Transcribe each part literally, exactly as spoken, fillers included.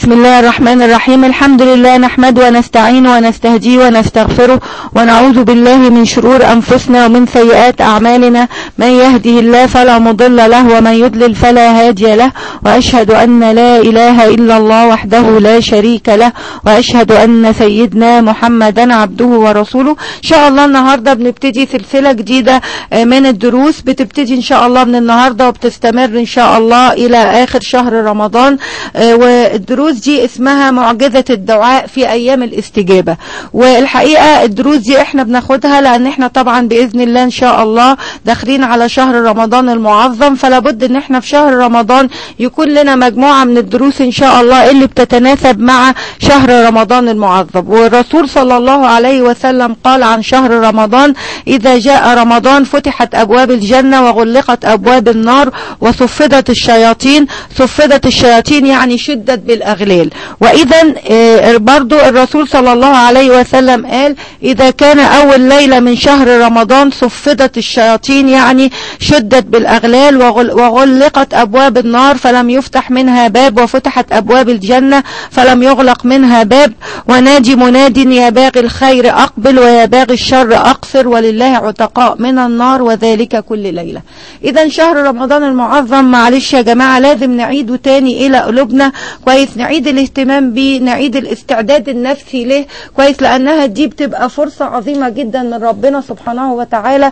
بسم الله الرحمن الرحيم. الحمد لله نحمده ونستعين ونستهديه ونستغفره ونعوذ بالله من شرور أنفسنا ومن سيئات أعمالنا. من يهده الله فلا مضل له ومن يضلل فلا هادي له، وأشهد أن لا إله إلا الله وحده لا شريك له، وأشهد أن سيدنا محمدا عبده ورسوله. إن شاء الله النهاردة بنبتدي سلسلة جديدة من الدروس، بتبتدي إن شاء الله من النهاردة وبتستمر إن شاء الله إلى آخر شهر رمضان. والدروس دي اسمها معجزة الدعاء في أيام الاستجابة. والحقيقة الدروس دي احنا بناخدها لأن احنا طبعا بإذن الله إن شاء الله داخلين على شهر رمضان المعظم، فلا بد ان احنا في شهر رمضان يكون لنا مجموعة من الدروس إن شاء الله اللي بتتناسب مع شهر رمضان المعظم. والرسول صلى الله عليه وسلم قال عن شهر رمضان: إذا جاء رمضان فتحت أبواب الجنة وغلقت أبواب النار وصفدت الشياطين. صفدت الشياطين يعني شدت بالأغلال. وإذا برضو الرسول صلى الله عليه وسلم قال: إذا كان أول ليلة من شهر رمضان صفدت الشياطين يعني شدت بالأغلال وغلقت أبواب النار فلم يفتح منها باب، وفتحت أبواب الجنة فلم يغلق منها باب. ونادي مناد: يا باغي الخير أقبل ويا باغي الشر أقصر، ولله عتقاء من النار وذلك كل ليلة. إذا شهر رمضان المعظم معلش يا جماعة لازم نعيده تاني إلى قلوبنا كويس، نعيد الاهتمام بيه، نعيد الاستعداد النفسي له كويس، لأنها دي بتبقى فرصة عظيمة جدا من ربنا سبحانه وتعالى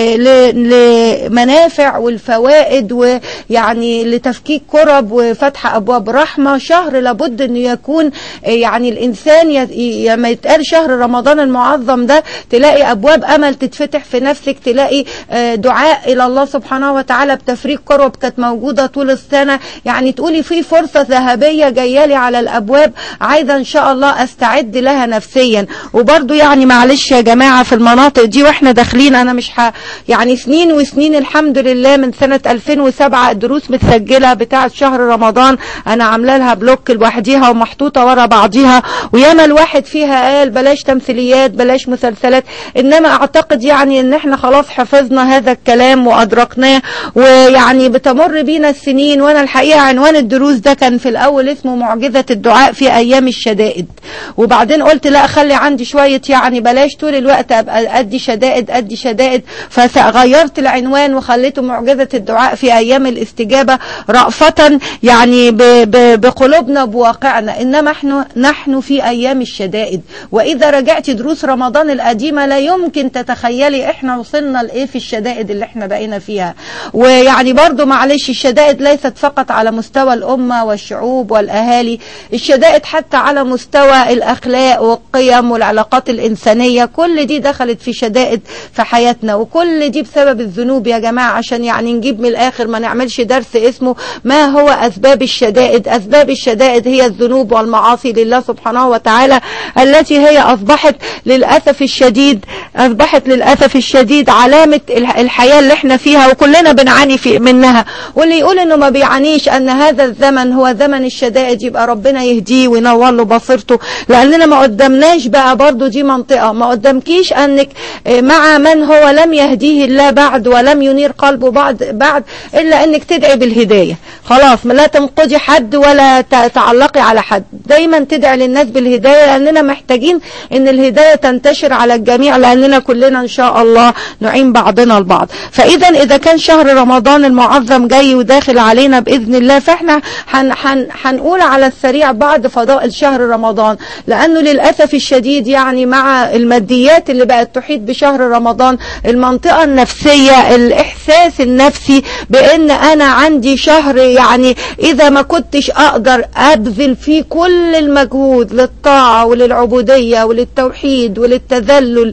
لمنافع والفوائد، ويعني لتفكيك كرب وفتح أبواب رحمة. شهر لابد أن يكون يعني الإنسان لما يتقال شهر رمضان المعظم ده تلاقي أبواب أمل تتفتح في نفسك، تلاقي دعاء إلى الله سبحانه وتعالى بتفريق كرب كانت موجودة طول السنة، يعني تقولي في فرصة ذهبية جايالي على الأبواب، عايزة إن شاء الله أستعد لها نفسيا. وبرضو يعني معلش يا جماعة في المناطق دي واحنا داخلين، أنا مش ح... يعني سنين وسنين الحمد لله من سنة ألفين وسبعة الدروس متسجلة بتاعة شهر رمضان، أنا عاملة لها بلوك لوحديها ومحطوطة ورا بعضيها، وياما الواحد فيها قال بلاش تمثيليات بلاش مسلسلات، إنما أعتقد يعني إن احنا خلاص حفظنا هذا الكلام وأدركناه، ويعني بتمر بينا السنين. وأنا الحقيقة عنوان الدروس ده كان في الأول اسمه معجزة الدعاء في أيام الشدائد، وبعدين قلت لا خلي عندي شوية يعني بلاش طول الوقت أبقى أدي شدائد أدي شدائد، فغيرت العنوان وخليته معجزة الدعاء في أيام الاستجابة رأفة يعني بقلوبنا بواقعنا، إنما احنا نحن في أيام الشدائد. وإذا رجعت دروس رمضان القديمة لا يمكن تتخيلي احنا وصلنا لإيه في الشدائد اللي احنا بقينا فيها. ويعني برضو معلش الشدائد ليست فقط على مستوى الأمة والشعوب والأهالي، الشدائد حتى على مستوى الأخلاق والقيم والعلاقات الإنسانية، كل دي دخلت في شدائد في حياتنا، وكل دي بسبب الذنوب يا جماعة. عشان يعني نجيب من الآخر ما نعملش درس اسمه ما هو أسباب الشدائد. أسباب الشدائد هي الذنوب والمعاصي لله سبحانه وتعالى، التي هي أصبحت للأسف الشديد أصبحت للأسف الشديد علامة الحياة اللي احنا فيها، وكلنا بنعاني في منها. واللي يقول انه ما بيعانيش ان هذا الزمن هو زمن الشدائد يبقى ربنا يهديه وينور له بصيرته، لاننا ما قدامناش بقى برضو دي منطقة ما قدامكيش انك مع من هو لم يهديه الله بعد ولم ينير قلبه بعد بعد الا انك تدعي بالهداية. خلاص لا تنقضي حد ولا تعلقي على حد، دايما تدعي للناس بالهداية، لاننا محتاجين ان الهداية تنتشر على الجميع، لاننا كلنا ان شاء الله نعين بعضنا البعض. فاذا اذا كان شهر رمضان المعظم جاي وداخل علينا بإذن الله، فاحنا حن حن حنقول على السريع بعض فضائل شهر رمضان، لأنه للأسف الشديد يعني مع الماديات اللي بقت تحيط بشهر رمضان، المنطقة النفسية الإحساس النفسي بأن أنا عندي شهر يعني إذا ما كنتش أقدر أبذل فيه كل المجهود للطاعة وللعبودية وللتوحيد وللتذلل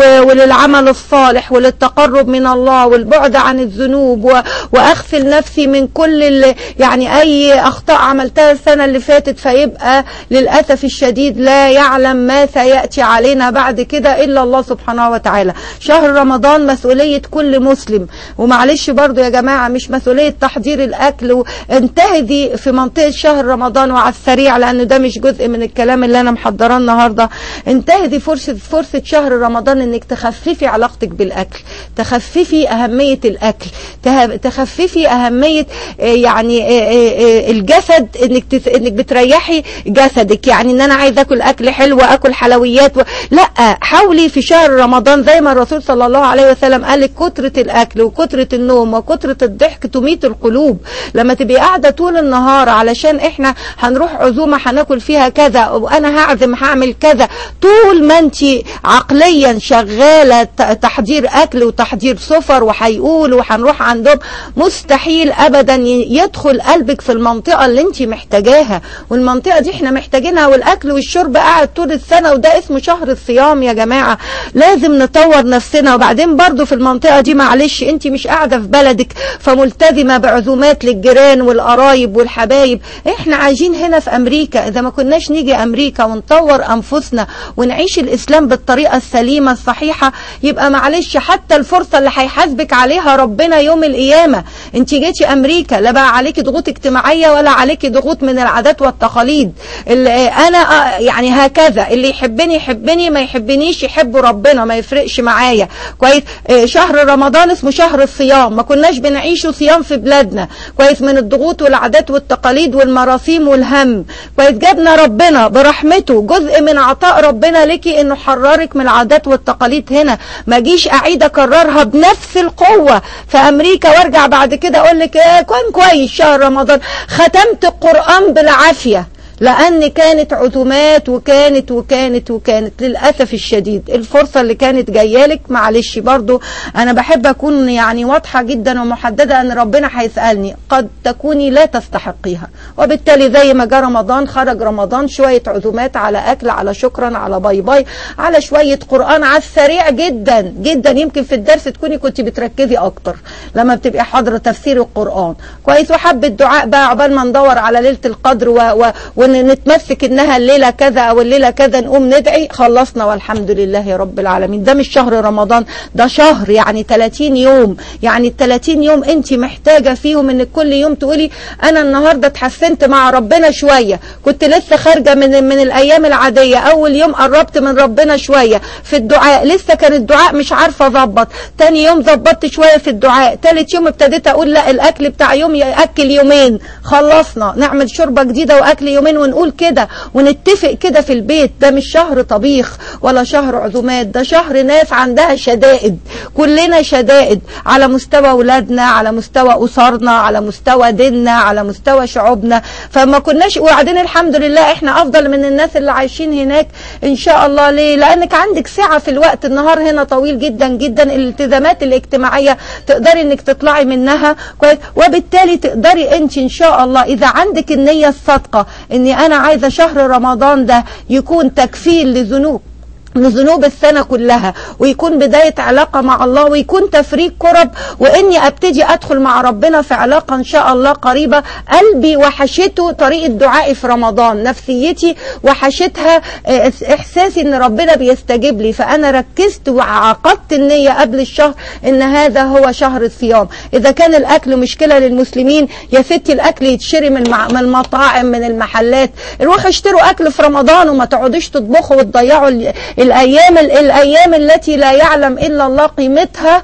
وللعمل الصالح وللتقرب من الله والبعد عن الذنوب واغسل نفسي من كل يعني اي اخطاء عملتها السنة اللي فاتت، فيبقى للأسف الشديد لا يعلم ما سيأتي علينا بعد كده الا الله سبحانه وتعالى. شهر رمضان مسؤولية كل مسلم، ومعلش برضو يا جماعة مش مسؤولية تحضير الأكل، وانتهدي في منطقة شهر رمضان وعلى السريع لأنه ده مش جزء من الكلام اللي أنا محضراه النهاردة. انتهدي فرصة فرصة شهر رمضان إنك تخففي علاقتك بالأكل، تخففي أهمية الأكل، تخففي أهمية يعني الجسد، إنك تس... إنك بتريحي جسدك، يعني إن أنا عايز أكل أكل حلو وأكل حلويات و... لا، حاولي في شهر رمضان زي ما الرسول صلى الله عليه وسلم قال لك كترة الأكل وكترة النوم وكترة الضحك تميت القلوب. لما تبقي قاعدة طول النهار علشان إحنا هنروح عزومة هناكل فيها كذا وأنا هعزم هعمل كذا، طول ما أنت عقليا شغالة تحضير أكل وتحضير سفر وهيقول وهنروح عندهم، مستحيل أبدا يدخل قلبك في المنطقة اللي أنت محتاجاها، والمنطقة دي إحنا محتاجينها. والأكل والشرب قاعد طول السنة، وده اسمه شهر الصيام يا جماعة. لازم نطور نفسنا. وبعدين برضو في المنطقة دي معلش أنت مش قاعدة في بلدك فملتزمة بعزومات للجيران والقرايب والحبايب، إحنا عايشين هنا في أمريكا. إذا ما كناش نيجي أمريكا ونطور أنفسنا ونعيش الإسلام بالطريقة السليمة الصحيحة، يبقى معلش حتى الفرصة اللي هيحاسبك عليها ربنا يوم القيامة. أنت جيتي أمريكا لا بقى عليكي ضغوط اجتماعية ولا عليكي ضغوط من العادات والتقاليد. أنا يعني هكذا، اللي يحبني يحبني، ما يحبنيش يحب ربنا، ما يفرقش معايا. كويس. شهر رمضان اسمه شهر الصيام، ما كناش بنعيشه صيام في بلادنا. كويس. من الضغوط والعادات والتقاليد والمراسيم والهم. كويس. جابنا ربنا برحمته، جزء من عطاء ربنا لكي انه حررك من العادات والتقاليد هنا. ما جيش اعيد اكررها بنفس القوة في امريكا وارجع بعد كده اقول لك ايه كان كويس شهر رمضان، ختمت القرآن بالعافية، لأن كانت عزومات وكانت وكانت وكانت للأسف الشديد الفرصة اللي كانت جايالك. معلش برضو أنا بحب أكون يعني واضحة جدا ومحددة، أن ربنا هيسألني، قد تكوني لا تستحقيها، وبالتالي زي ما جاء رمضان خرج رمضان، شوية عزومات على أكل على شكرا على باي باي على شوية قرآن على السريع جدا جدا. يمكن في الدرس تكوني كنت بتركزي أكتر لما بتبقى حاضرة تفسير القرآن. كويس. وحب الدعاء بقى عقبال ما ندور على ليلة القدر و, و ونتمسك انها الليلة كذا او الليلة كذا، نقوم ندعي خلصنا والحمد لله رب العالمين. ده مش شهر رمضان، ده شهر يعني ثلاثين يوم. يعني ال ثلاثين يوم انت محتاجة فيهم انك كل يوم تقولي انا النهاردة اتحسنت مع ربنا شوية، كنت لسه خارجة من من الايام العادية، اول يوم قربت من ربنا شوية في الدعاء، لسه كان الدعاء مش عارفة اظبط، تاني يوم ظبطت شوية في الدعاء، ثالث يوم ابتديت اقول لا الاكل بتاع يوم ياكل يومين، خلصنا نعمل شوربة جديدة واكل يومين ونقول كده ونتفق كده في البيت. ده مش شهر طبيخ ولا شهر عزومات، ده شهر ناس عندها شدائد، كلنا شدائد على مستوى اولادنا، على مستوى اسرنا، على مستوى ديننا، على مستوى شعوبنا. فما كناش، وبعدين الحمد لله احنا افضل من الناس اللي عايشين هناك ان شاء الله. ليه؟ لانك عندك سعة في الوقت، النهار هنا طويل جدا جدا، الالتزامات الاجتماعية تقدري انك تطلعي منها. كويس. وبالتالي تقدري انت ان شاء الله اذا عندك النية الصادقة اني انا عايزة شهر رمضان ده يكون تكفير لذنوب لذنوب السنة كلها، ويكون بداية علاقة مع الله، ويكون تفريق كرب، واني ابتدي ادخل مع ربنا في علاقة ان شاء الله قريبة. قلبي وحشته طريقة دعائي في رمضان، نفسيتي وحشتها احساسي ان ربنا بيستجيب لي، فانا ركزت وعقدت النية قبل الشهر ان هذا هو شهر الصيام. اذا كان الاكل مشكلة للمسلمين يا ستي الاكل يتشري من المطاعم من المحلات، روحوا اشتروا اكل في رمضان وما تقعدوش تطبخوا وتضيعوا الأيام الأيام التي لا يعلم إلا الله قيمتها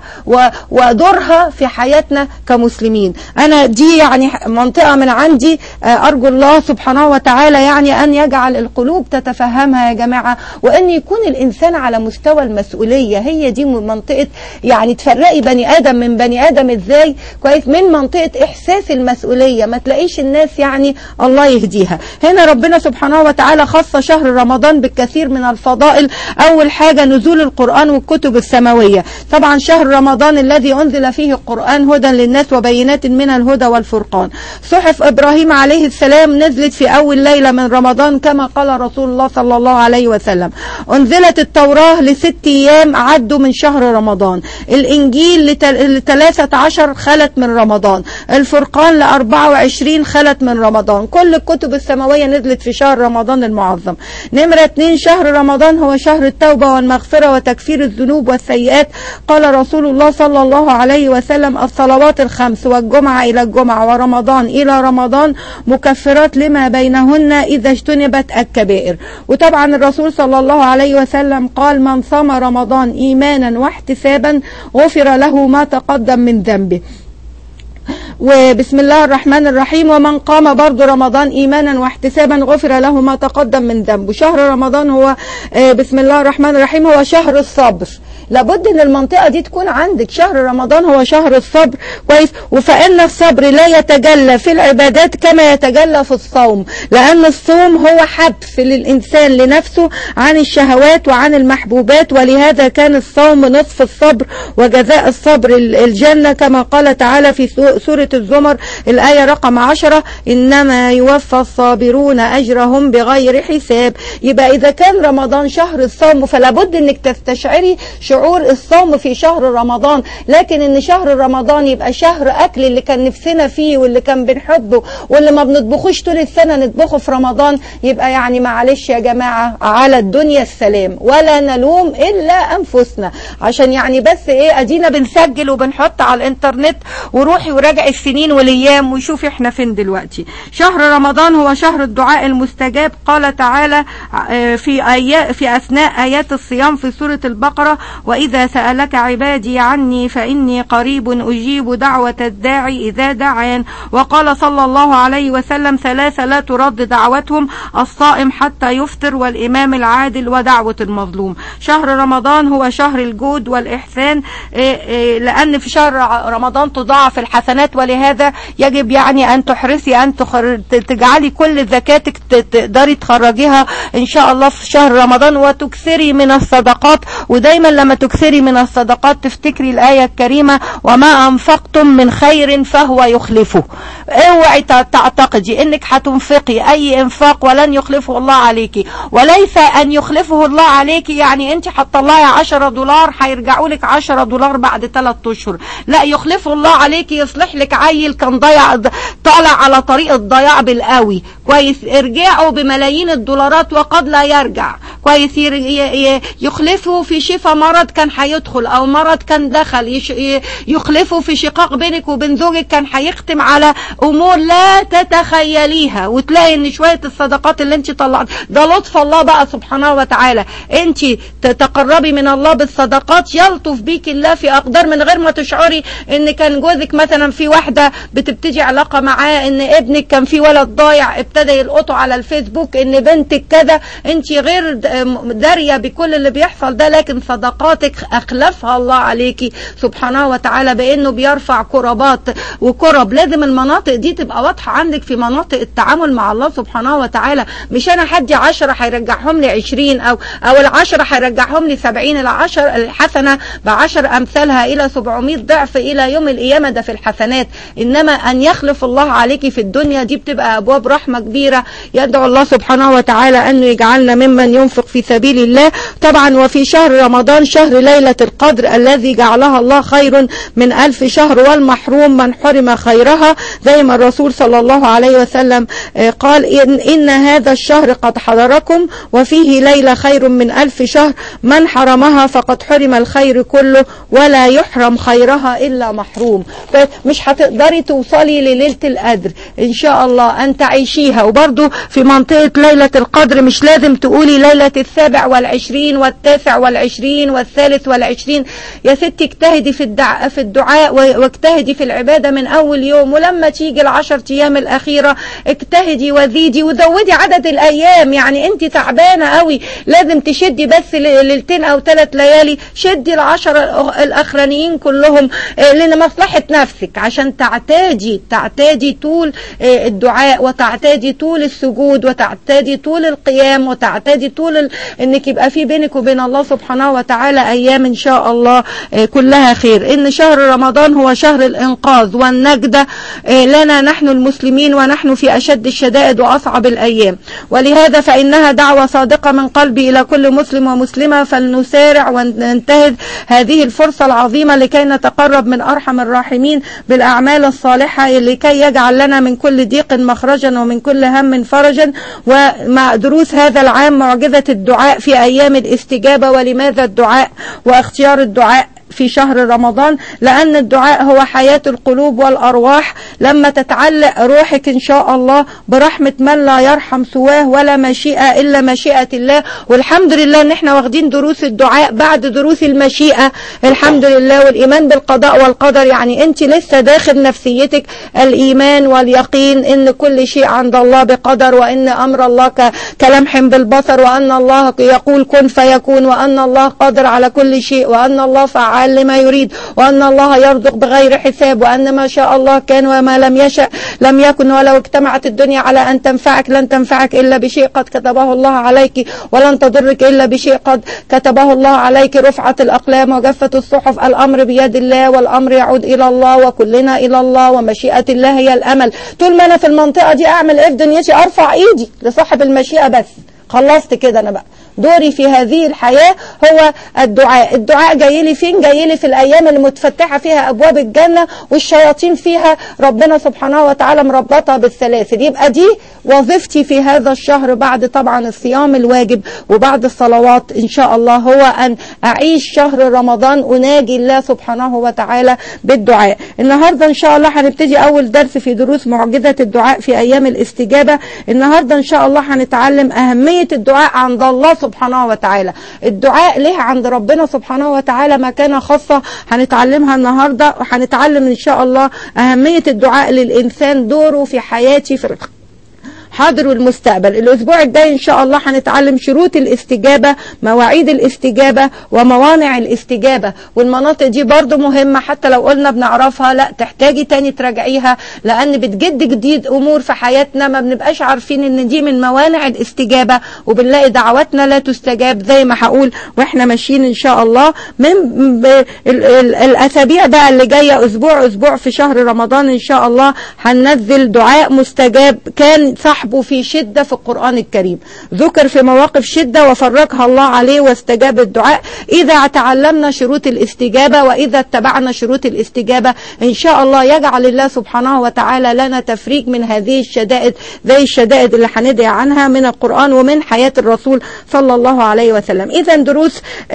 ودورها في حياتنا كمسلمين. أنا دي يعني منطقة من عندي، أرجو الله سبحانه وتعالى يعني أن يجعل القلوب تتفهمها يا جماعة، وأن يكون الإنسان على مستوى المسؤولية. هي دي منطقة يعني تفرقي بني آدم من بني آدم إزاي. كويس. من منطقة إحساس المسؤولية، ما تلاقيش الناس يعني الله يهديها. هنا ربنا سبحانه وتعالى خص شهر رمضان بالكثير من الفضائل. أول حاجة نزول القرآن والكتب السماوية. طبعا شهر رمضان الذي أنزل فيه القرآن هدى للناس وبينات من الهدى والفرقان. صحف إبراهيم عليه السلام نزلت في أول ليلة من رمضان كما قال رسول الله صلى الله عليه وسلم. أنزلت التوراة لست أيام عدوا من شهر رمضان. الإنجيل لثلاثة عشر خلت من رمضان. الفرقان لأربعة وعشرين خلت من رمضان. كل الكتب السماوية نزلت في شهر رمضان المعظم. نمرة اتنين، شهر رمضان هو شهر شهر التوبة والمغفرة وتكفير الذنوب والسيئات. قال رسول الله صلى الله عليه وسلم: الصلوات الخمس والجمعة إلى الجمعة ورمضان إلى رمضان مكفرات لما بينهن إذا اجتنبت الكبائر. وطبعا الرسول صلى الله عليه وسلم قال: من صام رمضان إيمانا واحتسابا غفر له ما تقدم من ذنبه. وبسم الله الرحمن الرحيم: ومن قام برضو رمضان إيمانا واحتسابا غفر له ما تقدم من ذنبه. شهر رمضان هو بسم الله الرحمن الرحيم هو شهر الصبر. لابد ان المنطقة دي تكون عندك. شهر رمضان هو شهر الصبر، كويس. وفإن الصبر لا يتجلى في العبادات كما يتجلى في الصوم، لأن الصوم هو حبس للإنسان لنفسه عن الشهوات وعن المحبوبات، ولهذا كان الصوم نصف الصبر وجزاء الصبر الجنة، كما قال تعالى في سورة الزمر الآية رقم عشرة: إنما يوفى الصابرون أجرهم بغير حساب. يبقى إذا كان رمضان شهر الصوم فلابد انك تستشعري شعور الصوم في شهر رمضان. لكن ان شهر رمضان يبقى شهر اكل اللي كان نفسنا فيه واللي كان بنحبه واللي ما بنطبخوش طول السنة نطبخه في رمضان، يبقى يعني معلش يا جماعة على الدنيا السلام، ولا نلوم الا انفسنا. عشان يعني بس ايه، ادينا بنسجل وبنحط على الانترنت، وروحي وراجع السنين والايام وشوفي احنا فين دلوقتي. شهر رمضان هو شهر الدعاء المستجاب. قال تعالى في آيات في اثناء ايات الصيام في سورة البقرة: وإذا سألك عبادي عني فإني قريب أجيب دعوة الداعي إذا دعان. وقال صلى الله عليه وسلم: ثلاثة لا ترد دعوتهم: الصائم حتى يفطر، والإمام العادل، ودعوة المظلوم. شهر رمضان هو شهر الجود والإحسان، لأن في شهر رمضان تضاعف الحسنات، ولهذا يجب يعني أن تحرصي أن تجعلي كل زكاتك تقدري تخرجيها إن شاء الله في شهر رمضان، وتكثري من الصدقات. ودايما لما تكثري من الصدقات تفتكري الآية الكريمة: وما أنفقتم من خير فهو يخلفه. اوعي تعتقدي انك هتنفقي اي انفاق ولن يخلفه الله عليكي، وليس ان يخلفه الله عليكي يعني انت هتطلعي عشرة دولار هيرجعوا لك عشرة دولار بعد ثلاث اشهر. لا، يخلفه الله عليكي، يصلح لك عيل كان ضيع طالع على طريق الضياع بالقوي، كويس، ارجعوا بملايين الدولارات وقد لا يرجع، كويس. يخلفه في شفاء مرض كان هيدخل او مرض كان دخل، يخلفه في شقاق بينك وبين زوجك كان هيختم على امور لا تتخيليها. وتلاقي ان شوية الصدقات اللي انت طلعت ده لطف الله بقى سبحانه وتعالى. انت تتقربي من الله بالصدقات يلطف بيك الله في اقدار من غير ما تشعري. ان كان جوزك مثلا في واحدة بتبتدي علاقة معاه، ان ابنك كان في ولد ضايع ابتدى يلقطه على الفيسبوك، ان بنتك كذا، انت غير دارية بكل اللي بيحصل ده، لكن صدقاتك اخلفها الله عليكي سبحانه وتعالى بانه بيرفع كربات وكرب. لازم المناطق دي تبقى واضحة عندك في مناطق التعامل مع الله سبحانه وتعالى. مش انا حدي عشرة هيرجعهم لي عشرين، او او العشرة هيرجعهم لي سبعين. العشر الحسنة بعشر امثالها الى سبعمائة ضعف الى يوم القيامة، ده في الحسنات. انما ان يخلف الله عليكي في الدنيا دي بتبقى ابواب رحمة كبيرة. يدعو الله سبحانه وتعالى انه يجعلنا ممن ينفق في سبيل الله. طبعا وفي شهر رمضان شهر ليلة القدر الذي جعلها الله خير من ألف شهر، والمحروم من حرم خيرها، زي ما الرسول صلى الله عليه وسلم قال: إن, إن هذا الشهر قد حضركم وفيه ليلة خير من ألف شهر، من حرمها فقد حرم الخير كله، ولا يحرم خيرها إلا محروم. مش هتقدري توصلي لليلة القدر إن شاء الله أن تعيشيها. وبرضو في منطقة ليلة القدر مش لازم تقولي ليلة السابع والعشرين والتاسع والعشرين والثالث والعشرين. يا ستي اجتهدي في الدعاء في الدعاء واجتهدي في العبادة من أول يوم، ولما تيجي العشر أيام الأخيرة اجتهدي وزيدي وزودي عدد الأيام. يعني أنت تعبانة قوي لازم تشدي بس ليلتين أو ثلاث ليالي، شدي العشر الأخرانيين كلهم لمصلحة نفسك، عشان تعتادي تعتادي طول الدعاء، وتعتادي طول السجود، وتعتادي طول القيام، وتعتادي طول ال... انك يبقى في بينك وبين الله سبحانه وتعالى على أيام إن شاء الله كلها خير. إن شهر رمضان هو شهر الإنقاذ والنجدة لنا نحن المسلمين، ونحن في أشد الشدائد وأصعب الأيام، ولهذا فإنها دعوة صادقة من قلبي إلى كل مسلم ومسلمة، فلنسارع وننتهز هذه الفرصة العظيمة لكي نتقرب من أرحم الراحمين بالأعمال الصالحة، لكي يجعل لنا من كل ضيق مخرجا ومن كل هم فرجا. ومع دروس هذا العام معجزة الدعاء في أيام الاستجابة. ولماذا الدعاء واختيار الدعاء في شهر رمضان؟ لأن الدعاء هو حياة القلوب والأرواح. لما تتعلق روحك إن شاء الله برحمة من لا يرحم سواه ولا مشيئة إلا مشيئة الله. والحمد لله إن احنا واخدين دروس الدعاء بعد دروس المشيئة، الحمد لله، والإيمان بالقضاء والقدر. يعني أنت لسه داخل نفسيتك الإيمان واليقين إن كل شيء عند الله بقدر، وإن أمر الله كلمح بالبصر، وأن الله يقول كن فيكون، وأن الله قادر على كل شيء، وأن الله فعال لما يريد، وأن الله يرزق بغير حساب، وأن ما شاء الله كان وما لم يشأ لم يكن. ولو اجتمعت الدنيا على أن تنفعك لن تنفعك إلا بشيء قد كتبه الله عليك، ولن تضرك إلا بشيء قد كتبه الله عليك. رفعت الأقلام وجفت الصحف، الأمر بيد الله والأمر يعود إلى الله، وكلنا إلى الله، ومشيئة الله هي الأمل. طول ما أنا في المنطقة دي أعمل إيه في دنيتي؟ أرفع إيدي لصاحب المشيئة بس، خلصت كده. أنا بقى دوري في هذه الحياة هو الدعاء. الدعاء جاي لي فين؟ جاي لي في الأيام اللي متفتحة فيها أبواب الجنة والشياطين فيها ربنا سبحانه وتعالى مربطها بالسلاسل. يبقى دي وظيفتي في هذا الشهر بعد طبعا الصيام الواجب وبعد الصلوات إن شاء الله، هو أن أعيش شهر رمضان أناجي الله سبحانه وتعالى بالدعاء. النهاردة إن شاء الله هنبتدي أول درس في دروس معجزة الدعاء في أيام الاستجابة. النهاردة إن شاء الله هنتعلم أهمية الدعاء عند الله سبحانه وتعالى. الدعاء له عند ربنا سبحانه وتعالى مكانة خاصة هنتعلمها النهاردة، وهنتعلم إن شاء الله أهمية الدعاء للإنسان، دوره في حياتي في حاضر والمستقبل. الأسبوع الجاي إن شاء الله هنتعلم شروط الاستجابة، مواعيد الاستجابة، وموانع الاستجابة. والمناطق دي برضو مهمة، حتى لو قلنا بنعرفها لا تحتاجي تاني تراجعيها، لأن بتجد جديد أمور في حياتنا ما بنبقاش عارفين إن دي من موانع الاستجابة، وبنلاقي دعواتنا لا تستجاب زي ما هقول وإحنا ماشيين إن شاء الله. من الأسابيع بقى اللي جاية أسبوع أسبوع في شهر رمضان إن شاء الله هننزل دعاء مستجاب كان صح في شدة في القرآن الكريم، ذكر في مواقف شدة وفرجها الله عليه واستجاب الدعاء. إذا تعلمنا شروط الاستجابة وإذا اتبعنا شروط الاستجابة إن شاء الله يجعل الله سبحانه وتعالى لنا تفريج من هذه الشدائد زي الشدائد اللي هندعي عنها من القرآن ومن حياة الرسول صلى الله عليه وسلم. إذا دروس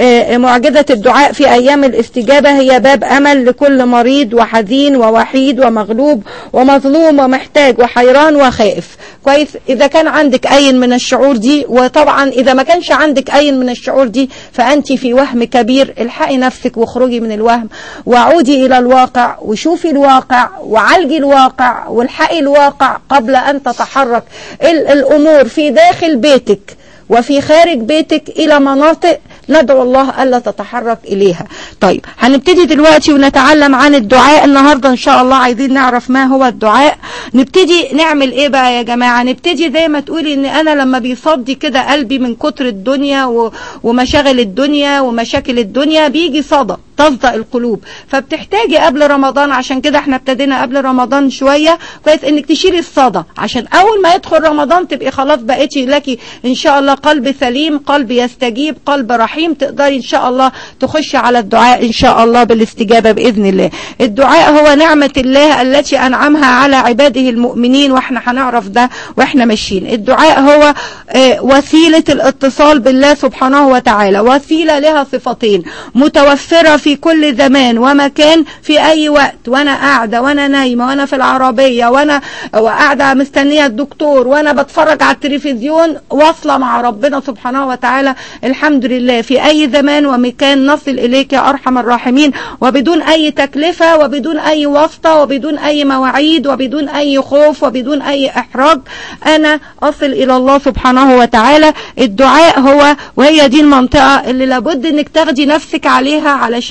معجزة الدعاء في أيام الاستجابة هي باب أمل لكل مريض وحزين ووحيد ومغلوب ومظلوم ومحتاج وحيران وخائف. كويس؟ إذا كان عندك أي من الشعور دي، وطبعا إذا ما كانش عندك أي من الشعور دي فأنت في وهم كبير. الحقي نفسك واخرجي من الوهم وعودي إلى الواقع وشوفي الواقع وعالجي الواقع والحقي الواقع قبل أن تتحرك الأمور في داخل بيتك وفي خارج بيتك إلى مناطق ندعو الله ألا تتحرك إليها. طيب هنبتدي دلوقتي ونتعلم عن الدعاء. النهاردة إن شاء الله عايزين نعرف ما هو الدعاء. نبتدي نعمل إيه بقى يا جماعة؟ نبتدي زي ما تقولي إن أنا لما بيصدي كده قلبي من كتر الدنيا ومشاغل الدنيا ومشاكل الدنيا بيجي صدى تصدق القلوب، فبتحتاجي قبل رمضان، عشان كده احنا ابتدينا قبل رمضان شوية كويس انك تشيلي الصدى، عشان اول ما يدخل رمضان تبقي خلاص بقيتي لك ان شاء الله قلب سليم، قلب يستجيب، قلب رحيم، تقدري ان شاء الله تخشي على الدعاء ان شاء الله بالاستجابة باذن الله. الدعاء هو نعمة الله التي انعمها على عباده المؤمنين، واحنا هنعرف ده واحنا ماشيين. الدعاء هو اه وسيلة الاتصال بالله سبحانه وتعالى، وسيلة لها صفتين متوفرة في كل زمان ومكان في اي وقت، وانا قاعده وانا نايمه وانا في العربيه وانا قاعده مستنيه الدكتور وانا بتفرج على التلفزيون، واصله مع ربنا سبحانه وتعالى الحمد لله في اي زمان ومكان نصل اليك يا ارحم الراحمين، وبدون اي تكلفه وبدون اي واسطه وبدون اي مواعيد وبدون اي خوف وبدون اي احراج، انا اصل الى الله سبحانه وتعالى. الدعاء هو، وهي دي المنطقه اللي لابد انك تاخدي نفسك عليها علشان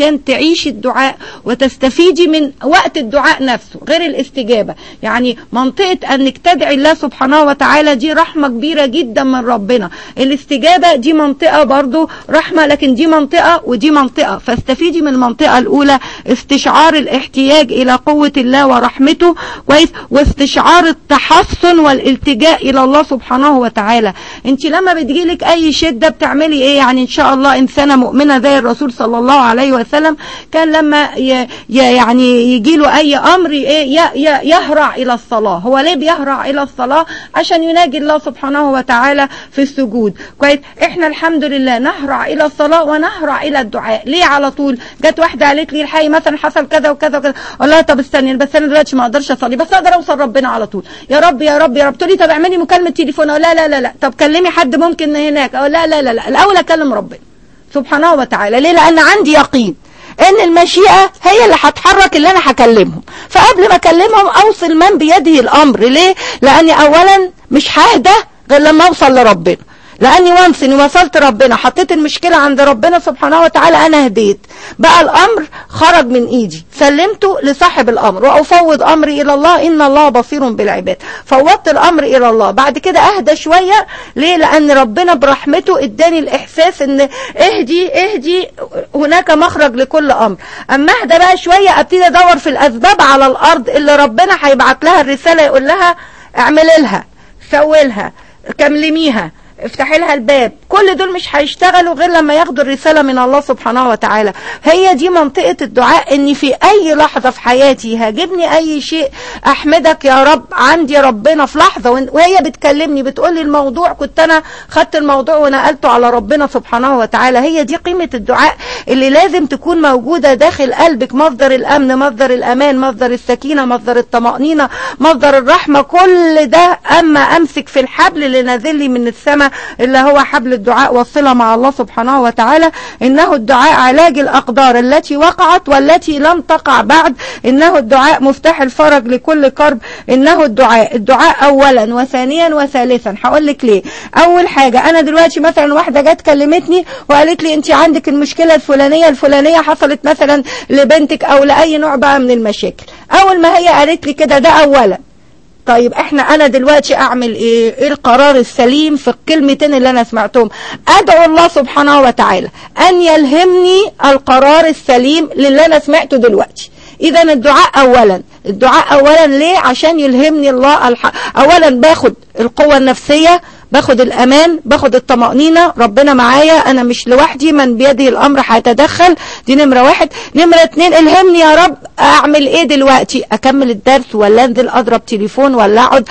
عشان تعيش الدعاء وتستفيدي من وقت الدعاء نفسه غير الاستجابة. يعني منطقة انك تدعي الله سبحانه وتعالى دي رحمة كبيرة جدا من ربنا، الاستجابة دي منطقة برضو رحمة، لكن دي منطقة ودي منطقة، فاستفيدي من المنطقة الاولى استشعار الاحتياج الى قوة الله ورحمته كويس، واستشعار التحصن والالتجاء الى الله سبحانه وتعالى. انت لما بتجيلك اي شدة بتعملي ايه؟ يعني ان شاء الله انسانة مؤمنة زي الرسول صلى الله عليه وسلم كان لما ي... ي... يعني يجيله اي امر ايه ي... ي... يهرع الى الصلاة. هو ليه بيهرع الى الصلاة؟ عشان يناجي الله سبحانه وتعالى في السجود كويس. احنا الحمد لله نهرع الى الصلاة ونهرع الى الدعاء. ليه على طول؟ جت واحدة قالت لي الحقيقة مثلا حصل كذا وكذا وكذا، اقول لها طب استني بس انا دلوقتي ما اقدرش اصلي، بس اقدر اوصل ربنا على طول، يا رب يا رب يا رب. تقولي طب اعملي مكالمة تليفون، أو لا لا لا لا طب كلمي حد ممكن هناك، أو لا لا لا لا الاول اكلم ربنا سبحانه وتعالى. ليه؟ لان عندي يقين ان المشيئة هي اللي هتحرك اللي انا هكلمهم، فقبل ما اكلمهم اوصل من بيده الامر. ليه؟ لاني اولا مش ههدى غير لما اوصل لربنا، لاني وانس اني وصلت ربنا حطيت المشكلة عند ربنا سبحانه وتعالى انا هديت بقى، الامر خرج من ايدي سلمته لصاحب الامر، وافوض امري الى الله ان الله بصير بالعباد. فوضت الامر الى الله، بعد كده اهدى شوية. ليه؟ لان ربنا برحمته اداني الاحساس ان اهدي اهدي هناك مخرج لكل امر. اما اهدى بقى شوية ابتدي ادور في الاسباب على الارض اللي ربنا هيبعت لها الرسالة يقول لها اعمل لها سوي لها كلميها افتحي لها الباب. كل دول مش هيشتغلوا غير لما ياخدوا الرسالة من الله سبحانه وتعالى. هي دي منطقة الدعاء، ان في اي لحظة في حياتي هاجبني اي شيء احمدك يا رب عندي ربنا في لحظة، وهي بتكلمني بتقولي الموضوع كنت انا خدت الموضوع ونقلته على ربنا سبحانه وتعالى. هي دي قيمة الدعاء اللي لازم تكون موجودة داخل قلبك، مصدر الامن، مصدر الامان، مصدر السكينة، مصدر الطمأنينة، مصدر الرحمة. كل ده اما امسك في الحبل اللي نازل لي من السماء اللي هو حبل الدعاء والصلة مع الله سبحانه وتعالى. إنه الدعاء علاج الأقدار التي وقعت والتي لم تقع بعد، إنه الدعاء مفتاح الفرج لكل كرب، إنه الدعاء الدعاء أولا وثانيا وثالثا. هقول لك ليه. أول حاجة أنا دلوقتي مثلا واحدة جت كلمتني وقالت لي أنت عندك المشكلة الفلانية الفلانية حصلت مثلا لبنتك أو لأي نوع بقى من المشاكل. أول ما هي قالت لي كده ده أولا. طيب احنا انا دلوقتي اعمل ايه؟ ايه القرار السليم في الكلمتين اللي انا سمعتهم؟ ادعو الله سبحانه وتعالى ان يلهمني القرار السليم للي انا سمعته دلوقتي. اذا الدعاء اولا، الدعاء اولا ليه؟ عشان يلهمني الله الحق. اولا باخد القوة النفسية، باخد الامان، باخد الطمأنينة، ربنا معايا انا مش لوحدي، من بيده الامر هيتدخل. دي نمرة واحد. نمرة اتنين الهمني يا رب اعمل ايه دلوقتي؟ اكمل الدرس ولا انزل اضرب تليفون ولا اقعد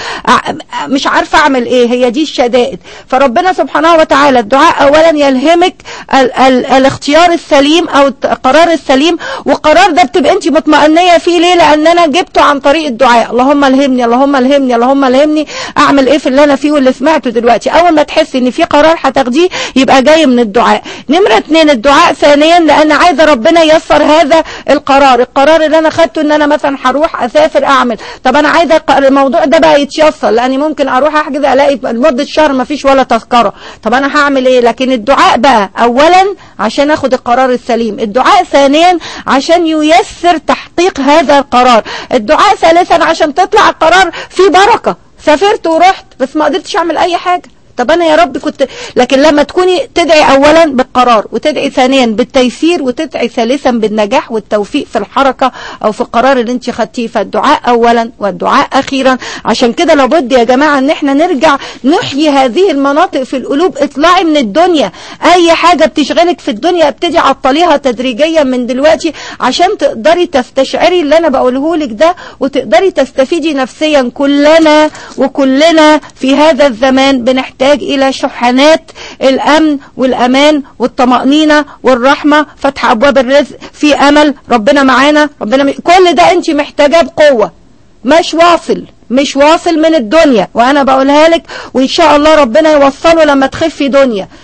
مش عارفة اعمل ايه؟ هي دي الشدائد. فربنا سبحانه وتعالى الدعاء اولا يلهمك ال ال الاختيار السليم او القرار السليم، والقرار ده بتبقى انت مطمئنية فيه. ليه؟ لان انا جبته عن طريق الدعاء. اللهم الهمني اللهم الهمني اللهم الهمني اعمل ايه في اللي انا فيه واللي سمعته دلوقتي. اول ما تحسي ان في قرار هتاخديه يبقى جاي من الدعاء. نمرة اتنين الدعاء ثانيا لان عايزة ربنا ييسر هذا القرار. القرار اللي انا خدته ان انا مثلا هروح اسافر اعمل، طب انا عايزة الموضوع ده بقى يتيسر، لاني ممكن اروح احجز الاقي لمدة شهر ما فيش ولا تذكرة، طب انا هعمل ايه؟ لكن الدعاء بقى اولا عشان اخد القرار السليم، الدعاء ثانيا عشان ييسر تحقيق هذا القرار، الدعاء ثالثا عشان تطلع القرار فيه بركة. سافرت ورحت بس ما قدرتش اعمل اي حاجة، طب انا يا رب كنت. لكن لما تكوني تدعي اولا بالقرار، وتدعي ثانيا بالتيسير، وتدعي ثالثا بالنجاح والتوفيق في الحركة او في القرار اللي انت خدتيه. فالدعاء اولا والدعاء اخيرا. عشان كده لابد يا جماعة ان احنا نرجع نحيي هذه المناطق في القلوب. اطلعي من الدنيا، اي حاجة بتشغلك في الدنيا ابتدي عطليها تدريجيا من دلوقتي عشان تقدري تستشعري اللي انا بقوله لك ده، وتقدري تستفيدي نفسيا. كلنا وكلنا في هذا الزمان بنحتاج إلى شحنات الأمن والأمان والطمأنينة والرحمة، فتح أبواب الرزق، في أمل، ربنا معانا، ربنا م... كل ده أنت محتاجة بقوة، مش واصل مش واصل من الدنيا. وأنا بقولها لك وإن شاء الله ربنا يوصله لما تخفي دنيا.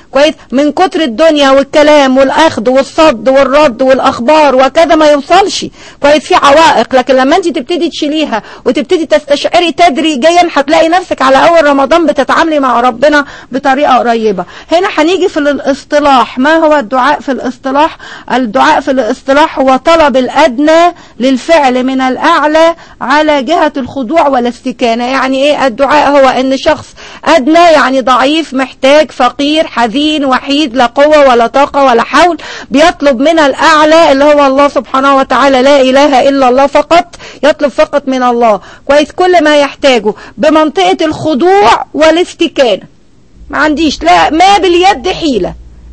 كويس، من كتر الدنيا والكلام والاخذ والصد والرد والاخبار وكذا ما يوصلش كويس، في عوائق. لكن لما انت تبتدي تشيليها وتبتدي تستشعري تدريجيا هتلاقي نفسك على اول رمضان بتتعاملي مع ربنا بطريقه قريبه. هنا هنيجي في الاصطلاح. ما هو الدعاء في الاصطلاح؟ الدعاء في الاصطلاح هو طلب الادنى للفعل من الاعلى على جهه الخضوع والاستكانه. يعني ايه الدعاء؟ هو ان شخص ادنى يعني ضعيف محتاج فقير حزين وحيد لا قوه ولا طاقه ولا حول، بيطلب من الاعلى اللي هو الله سبحانه وتعالى، لا اله الا الله فقط، يطلب فقط من الله كويس كل ما يحتاجه بمنطقه الخضوع والاستكانه. ما عنديش لا ما باليد حيله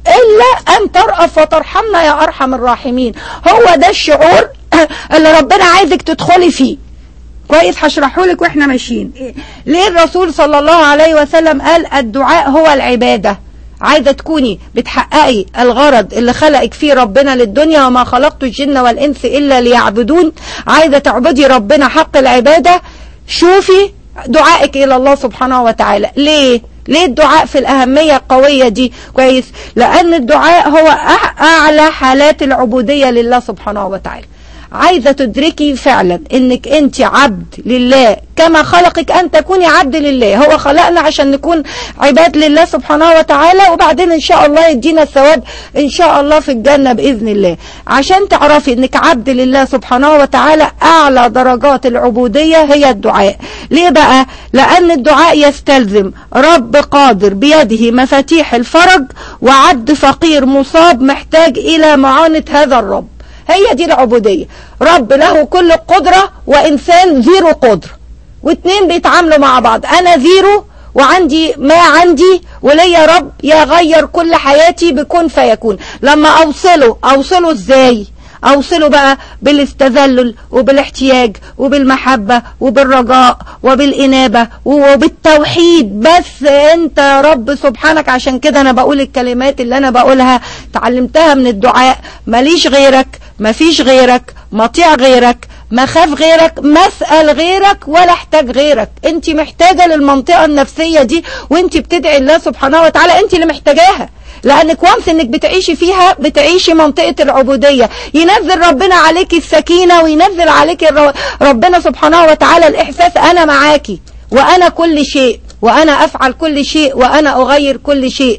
الا ان ترأف وترحمنا يا ارحم الراحمين. هو ده الشعور اللي ربنا عايزك تدخلي فيه كويس. هشرحه لك واحنا ماشيين. ليه الرسول صلى الله عليه وسلم قال الدعاء هو العباده؟ عايزه تكوني بتحققي الغرض اللي خلقك فيه ربنا للدنيا، وما خلقت الجن والانس الا ليعبدون. عايزه تعبدي ربنا حق العباده، شوفي دعائك الى الله سبحانه وتعالى. ليه ليه الدعاء في الأهمية القوية دي كويس؟ لأن الدعاء هو أعلى حالات العبودية لله سبحانه وتعالى. عايزة تدركي فعلا انك انت عبد لله كما خلقك ان تكوني عبد لله. هو خلقنا عشان نكون عباد لله سبحانه وتعالى، وبعدين ان شاء الله يدينا الثواب ان شاء الله في الجنة باذن الله. عشان تعرفي انك عبد لله سبحانه وتعالى اعلى درجات العبودية هي الدعاء. ليه بقى؟ لان الدعاء يستلزم رب قادر بيده مفاتيح الفرج، وعبد فقير مصاب محتاج الى معونة هذا الرب. هي دي العبودية. رب له كل القدرة وإنسان زيرو قدرة، واثنين بيتعاملوا مع بعض. أنا زيرو وعندي ما عندي، وليا رب يغير كل حياتي بكون فيكون. لما أوصله أوصله إزاي؟ أوصله بقى بالاستذلل وبالاحتياج وبالمحبة وبالرجاء وبالإنابة وبالتوحيد. بس أنت يا رب سبحانك. عشان كده أنا بقول الكلمات اللي أنا بقولها تعلمتها من الدعاء: ماليش غيرك، مفيش غيرك، مطيع غيرك، مخاف غيرك، مسأل غيرك، ولا احتاج غيرك. انت محتاجة للمنطقة النفسية دي وانت بتدعي الله سبحانه وتعالى، انت اللي محتاجاها. لانك وانس انك بتعيشي فيها بتعيشي منطقة العبودية. ينزل ربنا عليك السكينة، وينزل عليك ربنا سبحانه وتعالى الاحساس انا معاكي، وانا كل شيء، وانا افعل كل شيء، وانا اغير كل شيء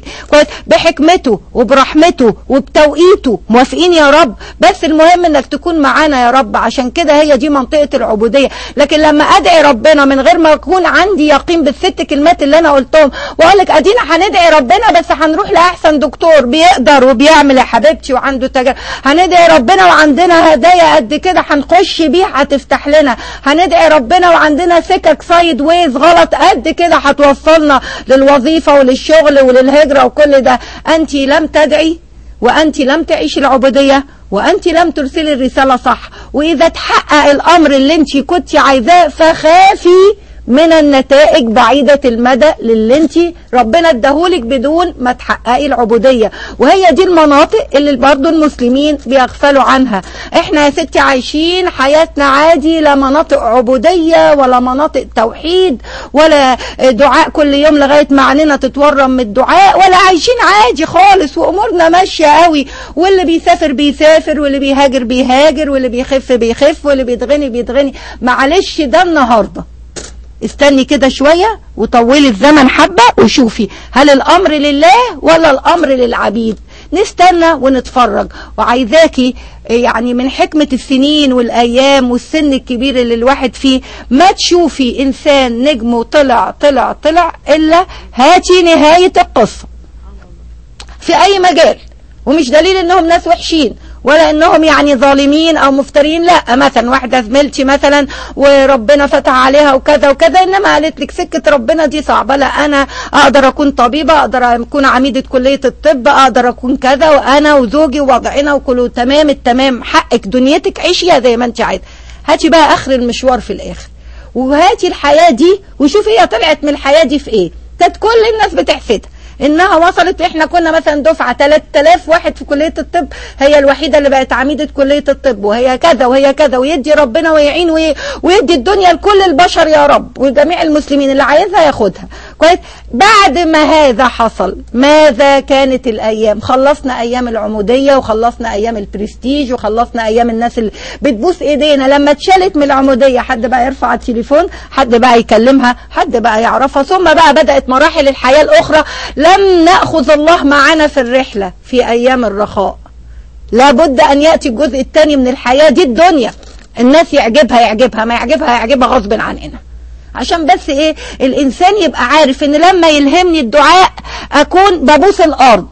بحكمته وبرحمته وبتوقيته. موافقين يا رب؟ بس المهم انك تكون معانا يا رب. عشان كده هي دي منطقة العبودية. لكن لما ادعي ربنا من غير ما يكون عندي يقين بالست كلمات اللي انا قلتهم، واقول لك ادينا هندعي ربنا بس هنروح لاحسن دكتور بيقدر وبيعمل يا حبيبتي وعنده تجارب، هندعي ربنا وعندنا هدايا قد كده هنخش بيها هتفتح لنا، هندعي ربنا وعندنا سكك سايد ويز غلط قد كده هتوصلنا للوظيفة وللشغل وللهجرة وكل ده. أنت لم تدعي، وأنت لم تعيش العبودية، وأنت لم ترسلي الرسالة صح. وإذا تحقق الأمر اللي أنت كنت عايزاه فخافي من النتائج بعيدة المدى للي انت ربنا اداهولك بدون ما تحققي العبودية. وهي دي المناطق اللي برضو المسلمين بيغفلوا عنها. احنا يا ستي عايشين حياتنا عادي، لا مناطق عبودية ولا مناطق توحيد ولا دعاء كل يوم لغاية ما عننا تتورم من الدعاء، ولا عايشين عادي خالص وامورنا ماشية قوي. واللي بيسافر بيسافر، واللي بيهاجر بيهاجر، واللي بيخف بيخف، واللي بيتغني بيتغني. معلش ده النهاردة. استني كده شوية وطولي الزمن حبة وشوفي هل الأمر لله ولا الأمر للعبيد. نستنى ونتفرج. وعايزاكي يعني من حكمة السنين والأيام والسن الكبير اللي الواحد فيه ما تشوفي إنسان نجمه طلع طلع طلع إلا هاتي نهاية القصة في أي مجال. ومش دليل إنهم ناس وحشين ولا انهم يعني ظالمين او مفترين، لا. مثلا واحدة زميلتي مثلا وربنا فتح عليها وكذا وكذا، انما قالت لك سكة ربنا دي صعبة، لا انا اقدر اكون طبيبة، اقدر اكون عميدة كلية الطب، اقدر اكون كذا، وانا وزوجي ووضعنا وكله تمام التمام. حقك دنيتك عيشيها زي ما انت عايزة. هاتي بقى اخر المشوار في الاخر، وهاتي الحياة دي وشوفي هي طلعت من الحياة دي في ايه. كانت كل الناس بتحسدها انها وصلت. احنا كنا مثلا دفعة ثلاثة آلاف واحد في كلية الطب، هي الوحيدة اللي بقت عميدة كلية الطب، وهي كذا وهي كذا. ويدي ربنا ويعين ويدي الدنيا لكل البشر يا رب، وجميع المسلمين اللي عايزها ياخدها كويس. بعد ما هذا حصل ماذا كانت الايام؟ خلصنا ايام العموديه، وخلصنا ايام البرستيج، وخلصنا ايام الناس اللي بتبوس ايدينا. لما اتشالت من العموديه حد بقى يرفع التليفون، حد بقى يكلمها، حد بقى يعرفها. ثم بقى بدات مراحل الحياه الاخرى. لم ناخذ الله معنا في الرحله في ايام الرخاء. لابد ان ياتي الجزء الثاني من الحياه دي، الدنيا. الناس يعجبها يعجبها، ما يعجبها يعجبها غصب عننا. عشان بس ايه؟ الانسان يبقى عارف ان لما يلهمني الدعاء اكون ببوس الارض،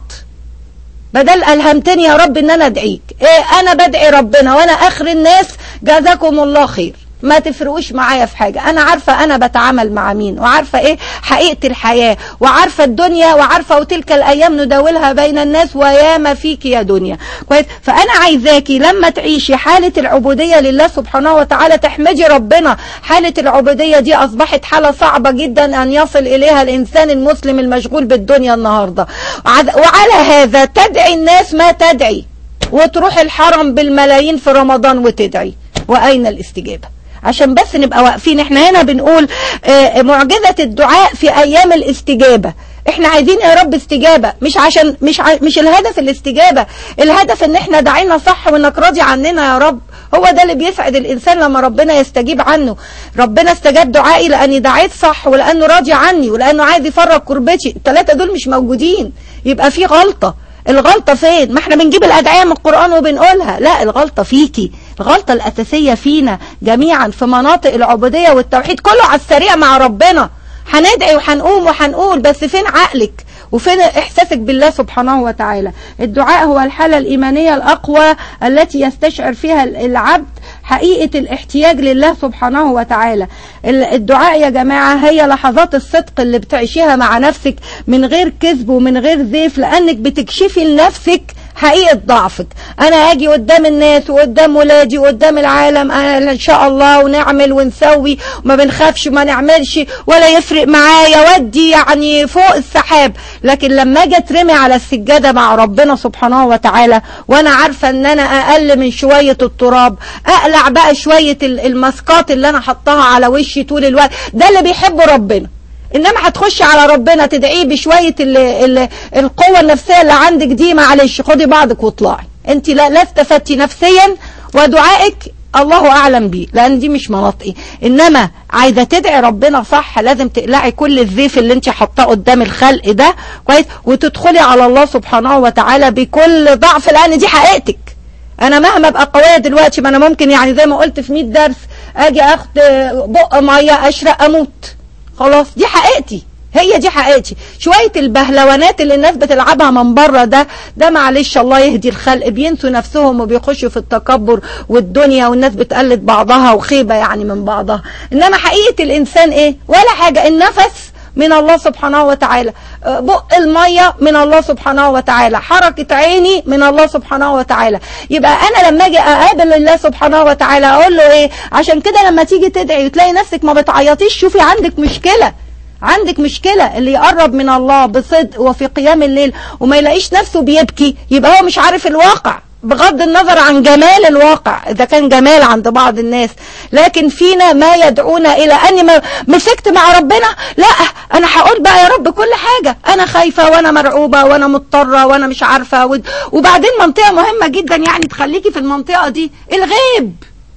بدل الهمتني يا رب ان انا ادعيك. ايه؟ انا بدعي ربنا وانا اخر الناس جزاكم الله خير، ما تفرقوش معايا في حاجة. انا عارفة انا بتعامل مع مين، وعارفة ايه حقيقة الحياة، وعارفة الدنيا، وعارفة وتلك الايام نداولها بين الناس وياما فيك يا دنيا. كويس. فانا عايزاكي لما تعيشي حالة العبودية لله سبحانه وتعالى تحمدي ربنا. حالة العبودية دي اصبحت حالة صعبة جدا ان يصل اليها الانسان المسلم المشغول بالدنيا النهاردة. وعلى هذا تدعي الناس ما تدعي، وتروح الحرم بالملايين في رمضان وتدعي، واين الاستجابة؟ عشان بس نبقى واقفين. احنا هنا بنقول اه معجزة الدعاء في ايام الاستجابة. احنا عايزين يا رب استجابة، مش عشان مش ع... مش الهدف الاستجابة. الهدف ان احنا دعينا صح وانك راضي عننا يا رب. هو ده اللي بيسعد الانسان لما ربنا يستجيب عنه. ربنا استجاب دعائي لاني دعيت صح، ولانه راضي عني، ولانه عايز يفرج كربتي. الثلاثة دول مش موجودين، يبقى في غلطة. الغلطة فين؟ ما احنا بنجيب الادعية من القرآن وبنقولها. لا، الغلطة فيكي. الغلطة الأساسية فينا جميعا في مناطق العبودية والتوحيد. كله على السريع مع ربنا. هندعي وهنقوم وهنقول، بس فين عقلك وفين إحساسك بالله سبحانه وتعالى؟ الدعاء هو الحالة الإيمانية الأقوى التي يستشعر فيها العبد حقيقة الاحتياج لله سبحانه وتعالى. الدعاء يا جماعة هي لحظات الصدق اللي بتعيشيها مع نفسك من غير كذب ومن غير زيف، لأنك بتكشفي لنفسك حقيقة ضعفك. انا اجي قدام الناس وقدام ولادي وقدام العالم أنا ان شاء الله ونعمل ونسوي وما بنخافش وما نعملش ولا يفرق معايا ودي يعني فوق السحاب. لكن لما اجي اترمي على السجادة مع ربنا سبحانه وتعالى وانا عارفة ان انا اقل من شوية التراب، اقلع بقى شوية الماسكات اللي انا حطها على وشي طول الوقت. ده اللي بيحبه ربنا. انما هتخشي على ربنا تدعيه بشويه ال ال القوه النفسيه اللي عندك دي، معلش خدي بعضك واطلعي. انت لا, لا استفدتي نفسيا، ودعائك الله اعلم بيه، لان دي مش مناطقي. انما عايزه تدعي ربنا صح لازم تقلعي كل الزيف اللي انت حاطاه قدام الخلق ده كويس، وتدخلي على الله سبحانه وتعالى بكل ضعف، لان دي حقيقتك. انا مهما ابقى قويه دلوقتي، ما انا ممكن يعني زي ما قلت في مية درس اجي اخد بق ميه اشرق اموت. خلاص دي حقيقتي، هي دي حقيقتي. شوية البهلوانات اللي الناس بتلعبها من بره ده ده معلش الله يهدي الخلق، بينسوا نفسهم وبيخشوا في التكبر والدنيا، والناس بتقلد بعضها وخيبة يعني من بعضها. انما حقيقة الانسان ايه؟ ولا حاجة. النفس من الله سبحانه وتعالى، بق المية من الله سبحانه وتعالى، حركة عيني من الله سبحانه وتعالى. يبقى انا لما اجي اقابل الله سبحانه وتعالى اقول له ايه؟ عشان كده لما تيجي تدعي وتلاقي نفسك ما بتعيطيش، شوفي عندك مشكلة. عندك مشكلة. اللي يقرب من الله بصدق وفي قيام الليل وما يلاقيش نفسه بيبكي، يبقى هو مش عارف الواقع، بغض النظر عن جمال الواقع إذا كان جمال عند بعض الناس. لكن فينا ما يدعونا إلى أني مسكت مع ربنا، لا أنا هقول بقى يا رب كل حاجة، أنا خايفة وأنا مرعوبة وأنا مضطرة وأنا مش عارفة. وبعدين منطقة مهمة جدا يعني تخليكي في المنطقة دي، الغيب.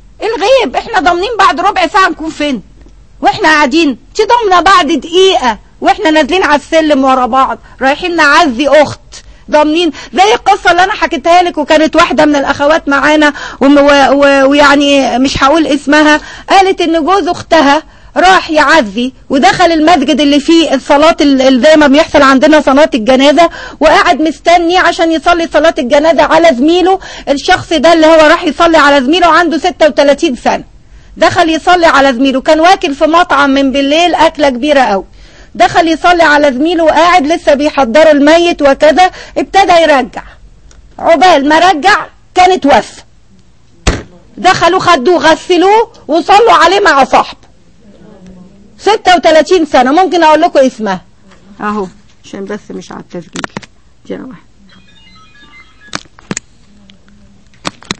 الغيب احنا ضامنين بعد ربع ساعة نكون فين واحنا قاعدين، تي ضامنة بعد دقيقة واحنا نازلين على السلم ورا بعض رايحين نعزي أخت، ضامنين. زي القصة اللي انا حكيتها لك، وكانت واحدة من الاخوات معانا ويعني مش هقول اسمها، قالت ان جوز اختها راح يعزي ودخل المسجد اللي فيه الصلاة اللي زي ما بيحصل عندنا صلاة الجنازة، وقاعد مستني عشان يصلي صلاة الجنازة على زميله. الشخص ده اللي هو راح يصلي على زميله عنده ستة وثلاثين سنة، دخل يصلي على زميله، كان واكل في مطعم من بالليل أكلة كبيرة قوي، دخل يصلي على زميله وقاعد لسه بيحضروا الميت وكذا، ابتدى يرجع، عقبال ما رجع كانت وفى. دخلوا خدوه غسلوه وصلوا عليه مع صاحبه، ستة وثلاثين سنة. ممكن اقول لكم اسمها اهو عشان بس مش على التسجيل.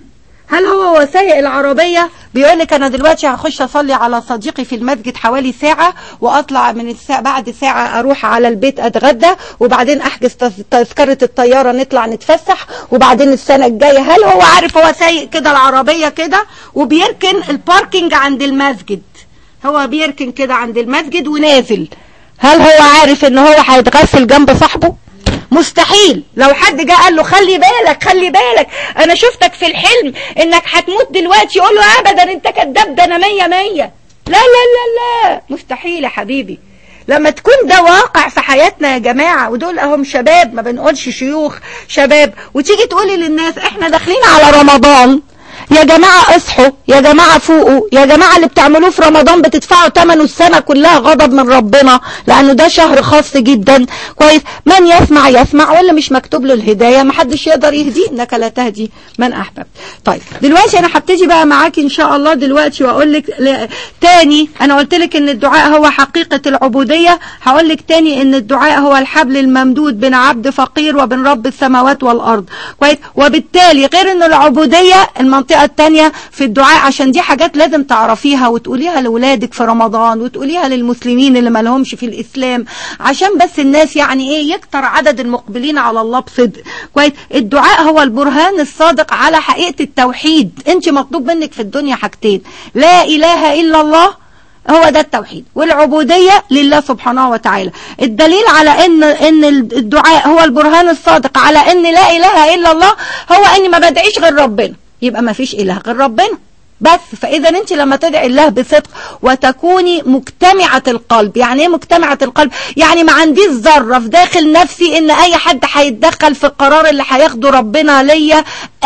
هل هو وسائق العربية؟ بيقولك أنا دلوقتي هخش أصلي على صديقي في المسجد حوالي ساعة، وأطلع من الساعة بعد ساعة أروح على البيت أتغدى، وبعدين أحجز تذكرة الطيارة نطلع نتفسح، وبعدين السنة الجاية. هل هو عارف هو سايق كده العربية كده وبيركن الباركينج عند المسجد؟ هو بيركن كده عند المسجد ونازل، هل هو عارف ان هو هيتغسل جنب صاحبه؟ مستحيل. لو حد جاء قال له خلي بالك خلي بالك انا شفتك في الحلم انك هتموت دلوقتي، يقول له ابدا انت كداب، ده انا مية مية. لا لا لا لا، مستحيل يا حبيبي. لما تكون ده واقع في حياتنا يا جماعة، ودول اهم شباب، ما بنقولش شيوخ، شباب، وتيجي تقولي للناس احنا داخلين على رمضان، يا جماعة اصحوا، يا جماعة فوقوا، يا جماعة اللي بتعملوه في رمضان بتدفعوا ثمنه السنة كلها غضب من ربنا، لانه ده شهر خاص جدا. كويس؟ من يسمع يسمع، واللي مش مكتوب له الهداية محدش يقدر يهديه، انك لا تهدي من احببت. طيب دلوقتي انا هبتدي بقى معاكي ان شاء الله دلوقتي، واقول لك تاني، انا قلت لك ان الدعاء هو حقيقة العبودية، هقول لك تاني ان الدعاء هو الحبل الممدود بين عبد فقير وبين رب السماوات والارض. كويس؟ وبالتالي غير ان العبودية المنطقة التانية في الدعاء، عشان دي حاجات لازم تعرفيها وتقوليها لأولادك في رمضان، وتقوليها للمسلمين اللي ما لهمش في الإسلام، عشان بس الناس يعني ايه يكتر عدد المقبلين على الله بصدق. كويس؟ الدعاء هو البرهان الصادق على حقيقة التوحيد. انت مطلوب منك في الدنيا حاجتين: لا إله إلا الله، هو ده التوحيد، والعبودية لله سبحانه وتعالى. الدليل على ان ان الدعاء هو البرهان الصادق على ان لا إله إلا الله هو اني ما بدعيش غير ربنا، يبقى ما فيش إله غير ربنا بس. فإذا أنت لما تدعي الله بصدق وتكوني مجتمعة القلب، يعني إيه مجتمعة القلب؟ يعني ما عنديش ذرة في داخل نفسي إن أي حد هيتدخل في القرار اللي هياخده ربنا ليا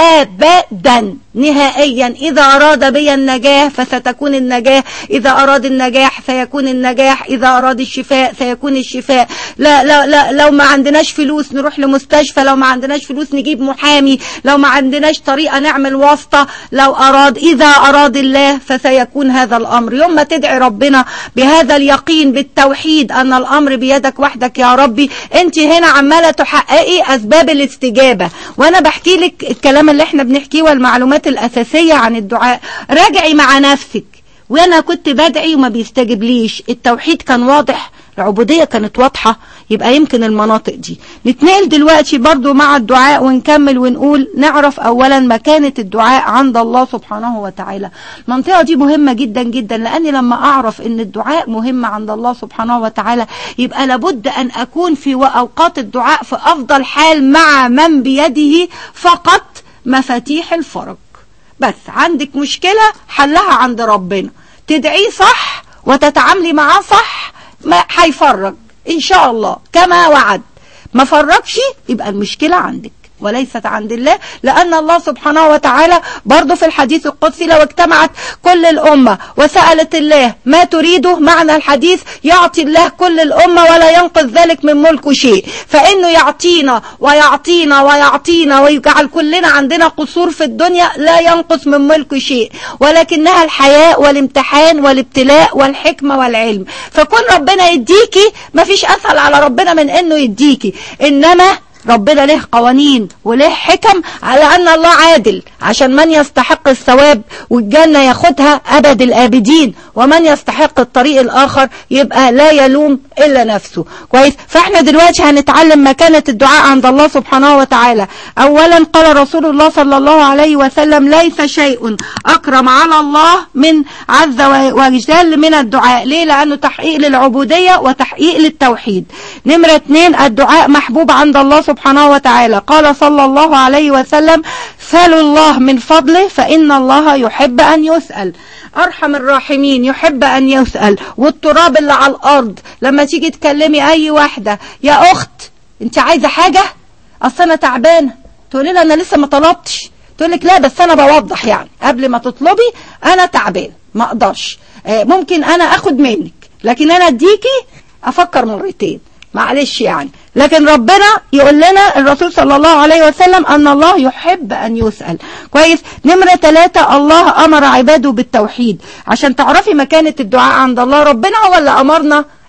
أبدا نهائيا. إذا أراد بي النجاح فستكون النجاح، إذا أراد النجاح سيكون النجاح، إذا أراد الشفاء سيكون الشفاء. لا لا لا، لو ما عندناش فلوس نروح لمستشفى، لو ما عندناش فلوس نجيب محامي، لو ما عندناش طريقة نعمل واسطة. لو أراد إذا أراد الله فسيكون هذا الأمر. يوم ما تدعي ربنا بهذا اليقين بالتوحيد أن الأمر بيدك وحدك يا ربي، أنت هنا عمالة تحققي أسباب الاستجابة. وأنا بحكي لك الكلام اللي احنا بنحكيه والمعلومات الأساسية عن الدعاء. راجعي مع نفسك، وانا كنت بدعي وما بيستجبليش، التوحيد كان واضح، العبودية كانت واضحة، يبقى يمكن المناطق دي. نتنقل دلوقتي برضو مع الدعاء ونكمل ونقول نعرف اولا مكانة الدعاء عند الله سبحانه وتعالى. المنطقة دي مهمة جدا جدا، لاني لما اعرف ان الدعاء مهم عند الله سبحانه وتعالى يبقى لابد ان اكون في اوقات الدعاء في افضل حال مع من بيده فقط مفاتيح الفرج. بس عندك مشكلة حلها عند ربنا، تدعيه صح وتتعاملي معاه صح، ما هيفرج ان شاء الله كما وعد. ما فرجش يبقى المشكلة عندك وليست عند الله، لأن الله سبحانه وتعالى برضو في الحديث القدسي لو اجتمعت كل الأمة وسألت الله ما تريده، معنى الحديث يعطي الله كل الأمة ولا ينقص ذلك من ملكه شيء. فإنه يعطينا ويعطينا ويعطينا ويجعل كلنا عندنا قصور في الدنيا لا ينقص من ملكه شيء، ولكنها الحياة والامتحان والابتلاء والحكمة والعلم. فكون ربنا يديكي، ما فيش أسهل على ربنا من إنه يديكي، إنما ربنا له قوانين وله حكم على أن الله عادل، عشان من يستحق الثواب والجنة ياخدها أبد الآبدين، ومن يستحق الطريق الآخر يبقى لا يلوم إلا نفسه. كويس؟ فإحنا دلوقتي هنتعلم مكانة الدعاء عند الله سبحانه وتعالى. أولا قال رسول الله صلى الله عليه وسلم ليس شيء أكرم على الله من عز وجل من الدعاء. ليه؟ لأنه تحقيق للعبودية وتحقيق للتوحيد. نمرة اتنين الدعاء محبوب عند الله سبحانه وتعالى. قال صلى الله عليه وسلم سلوا الله من فضله فإن الله يحب أن يسأل. أرحم الراحمين يحب أن يسأل. والتراب اللي على الأرض لما تيجي تكلمي أي واحدة يا أخت أنت عايزة حاجة؟ أصل أنا تعبانة، تقولي لها أنا لسه ما طلبتش، تقولك لا بس أنا بوضح يعني قبل ما تطلبي أنا تعبان ما أقدرش، ممكن أنا أخد منك لكن أنا أديكي أفكر مرتين معلش يعني. لكن ربنا يقول لنا الرسول صلى الله عليه وسلم أن الله يحب أن يسأل. كويس؟ نمرة ثلاثة الله أمر عباده بالتوحيد. عشان تعرفي مكانة الدعاء عند الله، ربنا هو اللي أمرنا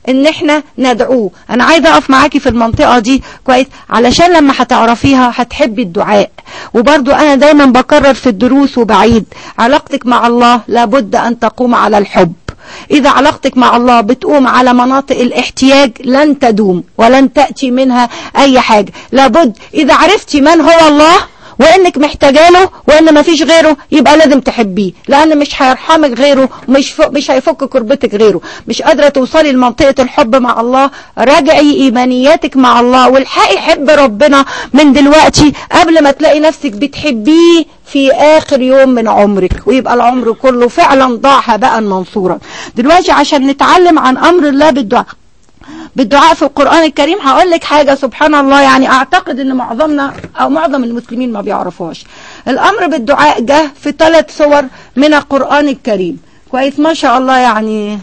ان احنا ندعوه. انا عايزه اقف معاكي في المنطقه دي كويس علشان لما هتعرفيها هتحبي الدعاء. وبرضو انا دايما بكرر في الدروس وبعيد، علاقتك مع الله لابد ان تقوم على الحب. إذا علاقتك مع الله بتقوم على مناطق الاحتياج لن تدوم ولن تأتي منها أي حاجة. لابد إذا عرفتي من هو الله وإنك محتاجه له وإن ما فيش غيره يبقى لازم تحبيه، لأن مش هيرحمك غيره، مش مش هيفك كربتك غيره. مش قادرة توصلي لمنطقة الحب مع الله، راجعي إيمانياتك مع الله والحقي حب ربنا من دلوقتي قبل ما تلاقي نفسك بتحبيه في آخر يوم من عمرك ويبقى العمر كله فعلا ضاع هباء منصورا. دلوقتي عشان نتعلم عن أمر الله بالدعاء بالدعاء في القرآن الكريم هقول لك حاجة سبحان الله، يعني أعتقد أن معظمنا أو معظم المسلمين ما بيعرفوهاش. الأمر بالدعاء جه في ثلاث صور من القرآن الكريم كويس ما شاء الله. يعني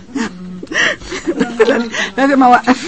لازم أوقف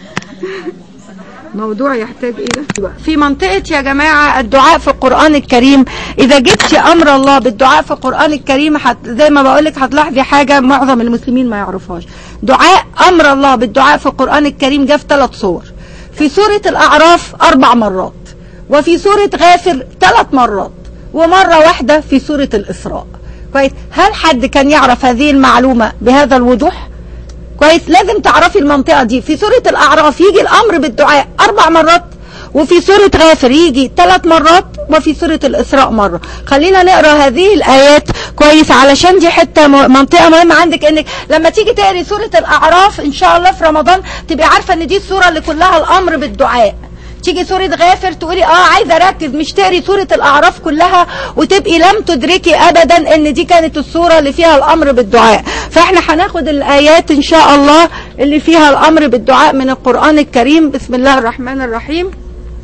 موضوع يحتاج إيه في منطقة يا جماعة الدعاء في القرآن الكريم. إذا جبتي أمر الله بالدعاء في القرآن الكريم حت زي ما بقولك هتلاحظي حاجة معظم المسلمين ما يعرفهاش. دعاء أمر الله بالدعاء في القرآن الكريم جاء في ثلاث صور. في سورة الأعراف أربع مرات، وفي سورة غافر ثلاث مرات، ومرة واحدة في سورة الإسراء. كويس. هل حد كان يعرف هذه المعلومة بهذا الوضوح؟ كويس. لازم تعرفي المنطقة دي. في سورة الأعراف يجي الأمر بالدعاء أربع مرات، وفي سورة غافر يجي ثلاث مرات، وفي سورة الإسراء مرة. خلينا نقرأ هذه الآيات كويس علشان دي حتة منطقة مهمة عندك، انك لما تيجي تقري سورة الأعراف ان شاء الله في رمضان تبقي عارفة ان دي السورة اللي كلها الأمر بالدعاء. تيجي سورة غافر تقولي اه عايزة اركز، مش تقري سورة الأعراف كلها وتبقي لم تدركي ابدا ان دي كانت السورة اللي فيها الأمر بالدعاء. فاحنا هناخد الآيات ان شاء الله اللي فيها الأمر بالدعاء من القرآن الكريم. بسم الله الرحمن الرحيم.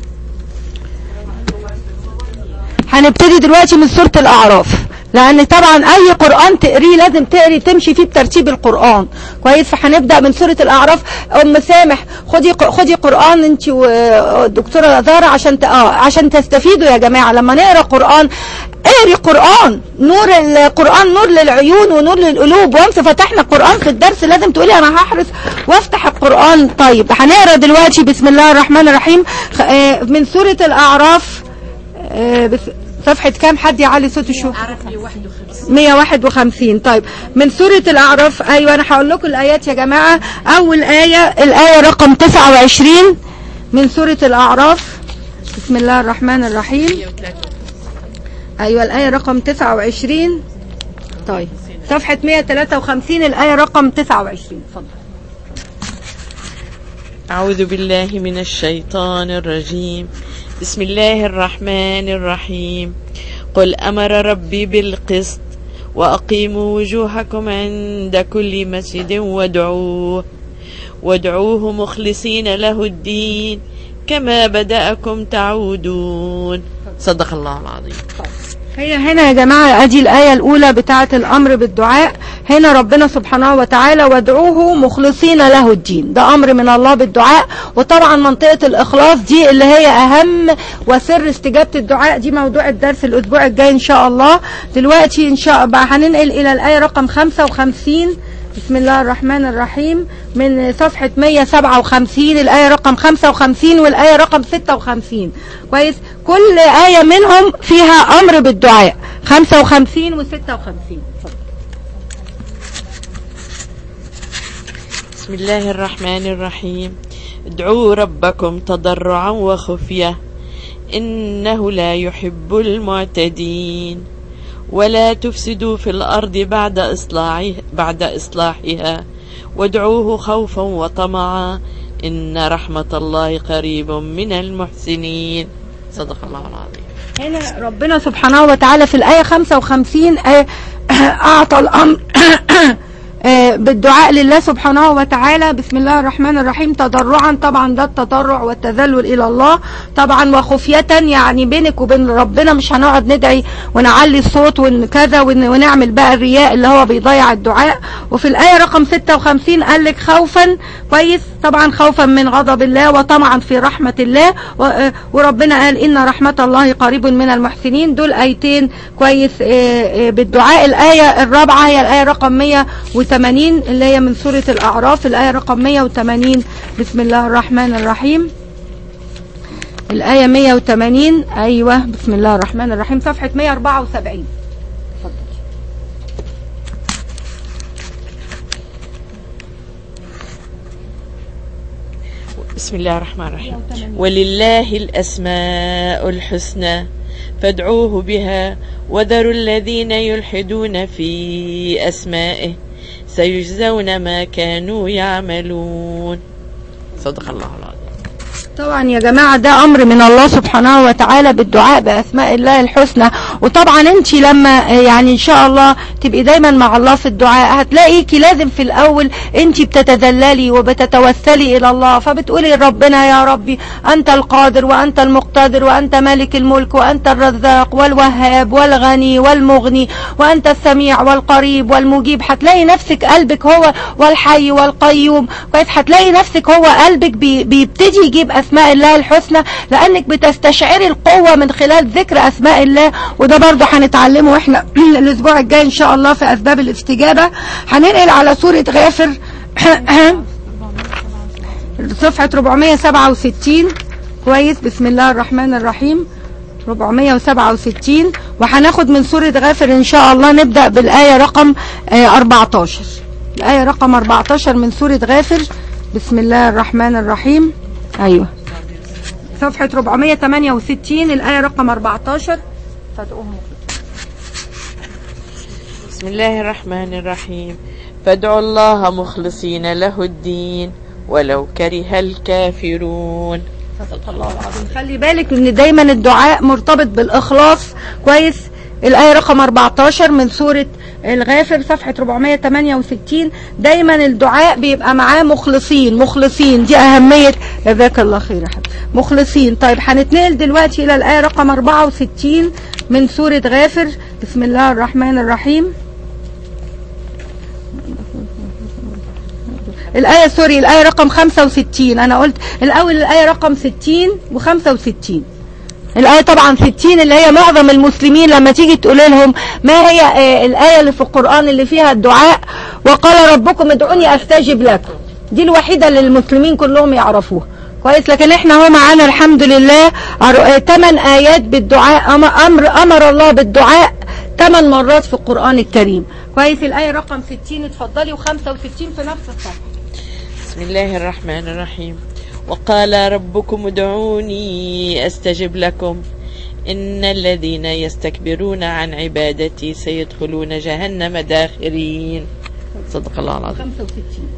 هنبتدي دلوقتي من سورة الأعراف، لأن طبعا أي قرآن تقريه لازم تقري تمشي فيه بترتيب القرآن كويس. فهنبدأ من سورة الأعراف. أم سامح خدي خدي قرآن أنت والدكتورة زارة عشان اه عشان تستفيدوا يا جماعة. لما نقرأ قرآن اقري قرآن، نور القرآن نور للعيون ونور للقلوب. وامس فتحنا القرآن في الدرس لازم تقولي أنا هحرص وافتح القرآن. طيب هنقرأ دلوقتي بسم الله الرحمن الرحيم من سورة الأعراف. بس صفحة كام؟ حد يعلي صوت الشوف. مية واحد وخمسين. طيب من سورة الأعراف. أيوة أنا هقول لكم الآيات يا جماعة. أول آية الآية رقم تسعة وعشرين من سورة الأعراف. بسم الله الرحمن الرحيم. أيوة الآية رقم تسعة وعشرين. طيب صفحة مية وثلاثة وخمسين الآية رقم تسعة وعشرين. اتفضل. أعوذ بالله من الشيطان الرجيم. بسم الله الرحمن الرحيم. قل أمر ربي بالقسط وأقيموا وجوهكم عند كل مسجد وادعوه وادعوه مخلصين له الدين كما بدأكم تعودون. صدق الله العظيم. هي هنا يا جماعة ادي الآية الأولى بتاعة الأمر بالدعاء. هنا ربنا سبحانه وتعالى وادعوه مخلصين له الدين، ده أمر من الله بالدعاء. وطبعا منطقة الإخلاص دي اللي هي أهم وسر استجابة الدعاء، دي موضوع الدرس الأسبوع الجاي إن شاء الله. دلوقتي إن شاء الله هننقل إلى الآية رقم خمسة وخمسين. بسم الله الرحمن الرحيم من صفحة مية وسبعة وخمسين الآية رقم خمسة وخمسين والآية رقم ستة وخمسين. كويس. كل آية منهم فيها أمر بالدعاء، خمسة وخمسين وستة وخمسين. بسم الله الرحمن الرحيم. ادعوا ربكم تضرعا وخفية إنه لا يحب المعتدين ولا تفسدوا في الأرض بعد إصلاحها بعد إصلاحها وادعوه خوفا وطمعا إن رحمة الله قريب من المحسنين. صدق الله العظيم. هنا ربنا سبحانه وتعالى في الآية خمسة وخمسين أعطى الأمر بالدعاء لله سبحانه وتعالى. بسم الله الرحمن الرحيم. تضرعا، طبعا ده التضرع والتذلل إلى الله طبعا، وخفية يعني بينك وبين ربنا، مش هنقعد ندعي ونعلي الصوت وكذا ونعمل بقى الرياء اللي هو بيضيع الدعاء. وفي الآية رقم ستة وخمسين قال لك خوفا، كويس، طبعا خوفا من غضب الله وطمعا في رحمة الله، وربنا قال إن رحمة الله قريب من المحسنين. دول آيتين كويس بالدعاء. الآية الرابعة هي الآية رقم مية وثمانين اللي هي من سورة الأعراف، الآية رقم مية وثمانين. بسم الله الرحمن الرحيم. الآية مية وثمانين. أيوة، بسم الله الرحمن الرحيم، صفحة مية وأربعة وسبعين. بسم الله الرحمن الرحيم. ولله الأسماء الحسنى فادعوه بها وذروا الذين يلحدون في أسمائه سيجزون ما كانوا يعملون. صدق الله العظيم. طبعا يا جماعة ده أمر من الله سبحانه وتعالى بالدعاء بأسماء الله الحسنى. وطبعا انت لما يعني ان شاء الله تبقي دايما مع الله في الدعاء هتلاقيكي لازم في الأول انت بتتذللي وبتتوسلي إلى الله، فبتقولي ربنا يا ربي أنت القادر وأنت المقتدر وأنت مالك الملك وأنت الرزاق والوهاب والغني والمغني وأنت السميع والقريب والمجيب. هتلاقي نفسك قلبك هو والحي والقيوم، كويس. هتلاقي نفسك هو قلبك بي بيبتدي يجيب أسماء الله الحسنى، لأنك بتستشعري القوة من خلال ذكر أسماء الله. وده برضو هنتعلمه احنا الأسبوع الجاي إن شاء الله في أسباب الاستجابة. هننقل على سورة غافر صفحة أربعمية وسبعة وستين. كويس. بسم الله الرحمن الرحيم. أربعمية وسبعة وستين. وهناخد من سورة غافر إن شاء الله نبدأ بالآية رقم أربعتاشر. الآية رقم أربعتاشر من سورة غافر. بسم الله الرحمن الرحيم. أيوة، صفحة أربعمية وثمانية وستين الآية رقم أربعتاشر. بسم الله الرحمن الرحيم. فادعوا الله مخلصين له الدين ولو كره الكافرون. صدق الله العظيم. خلي بالك ان دايما الدعاء مرتبط بالإخلاص. كويس. الآية رقم أربعتاشر من سورة الغافر صفحة أربعمية وثمانية وستين. دايما الدعاء بيبقى معاه مخلصين. مخلصين دي أهمية. جزاك الله خير يا حبيبي. مخلصين. طيب هنتنقل دلوقتي إلى الآية رقم أربعة وستين من سورة غافر. بسم الله الرحمن الرحيم. الآية سوري الآية رقم خمسة وستين. أنا قلت الأول الآية رقم ستين وخمسة وستين. الآية طبعا ستين اللي هي معظم المسلمين لما تيجي تقول لهم ما هي الآية اللي في القرآن اللي فيها الدعاء وقال ربكم ادعوني أستجب لكم، دي الوحيدة اللي المسلمين كلهم يعرفوها. كويس. لكن احنا هو معانا الحمد لله ثمان آيات بالدعاء. أمر أمر الله بالدعاء ثمان مرات في القرآن الكريم. كويس. الآية رقم ستين اتفضلي وخمسة وستين في نفس الصفحة. بسم الله الرحمن الرحيم. وقال ربكم ادعوني أستجب لكم إن الذين يستكبرون عن عبادتي سيدخلون جهنم داخرين. صدق الله العظيم. خمسة وستين.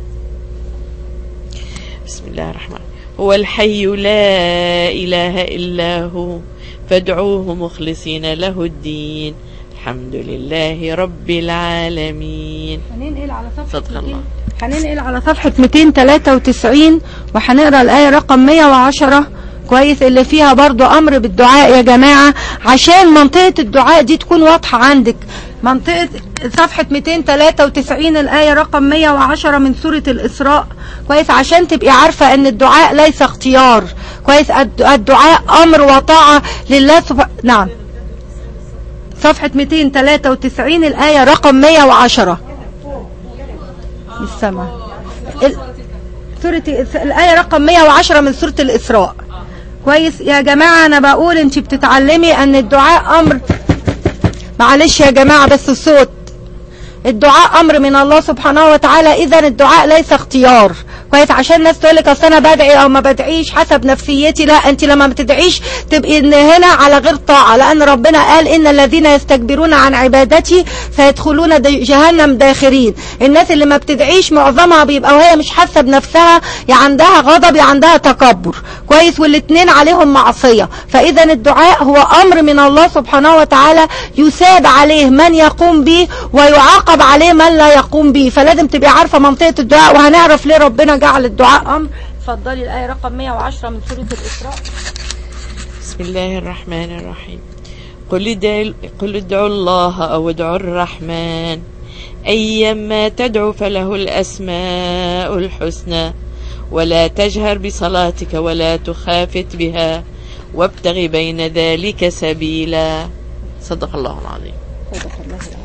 بسم الله الرحمن الرحيم. هو الحي لا إله إلا هو فادعوه مخلصين له الدين الحمد لله رب العالمين. هننقل على صفحة صدق الله. هننقل على صفحة مئتين وثلاثة وتسعين وهنقرأ الآية رقم مية وعشرة. كويس. اللي فيها برضو أمر بالدعاء يا جماعة عشان منطقة الدعاء دي تكون واضحة عندك. منطقة صفحة مئتين وثلاثة وتسعين الآية رقم مية وعشرة من سورة الإسراء. كويس. عشان تبقي عارفة ان الدعاء ليس اختيار. كويس. الدعاء أمر وطاعة لله سبحانه. نعم. صفحة مئتين وثلاثة وتسعين الآية رقم مية وعشرة. السمع. سورة الآية رقم مية وعشرة من سورة الإسراء. كويس يا جماعة. أنا بقول أنت بتتعلمي أن الدعاء أمر. معلش يا جماعة بس الصوت. الدعاء أمر من الله سبحانه وتعالى. إذا الدعاء ليس اختيار. كويس. عشان الناس تقول لك اصل انا بدعي او ما بدعيش حسب نفسيتي. لا، انت لما بتدعيش تبقي هنا على غير طاعه، لان ربنا قال ان الذين يستكبرون عن عبادتي سيدخلون جهنم داخرين. الناس اللي ما بتدعيش معظمها بيبقى وهي مش حاسه بنفسها، يا عندها غضب يا عندها تكبر. كويس. والاثنين عليهم معصيه. فاذا الدعاء هو امر من الله سبحانه وتعالى يثاب عليه من يقوم به ويعاقب عليه من لا يقوم به. فلازم تبقي عارفه منطقه الدعاء، وهنعرف ليه ربنا جعل الدعاء أمر. اتفضلي الآية رقم مية وعشرة من سورة الإسراء. بسم الله الرحمن الرحيم. قل ادعوا قل ادعوا الله أو ادعوا الرحمن أيما تدعو فله الأسماء الحسنى ولا تجهر بصلاتك ولا تخافت بها وابتغ بين ذلك سبيلا. صدق الله العظيم. صدق الله العظيم.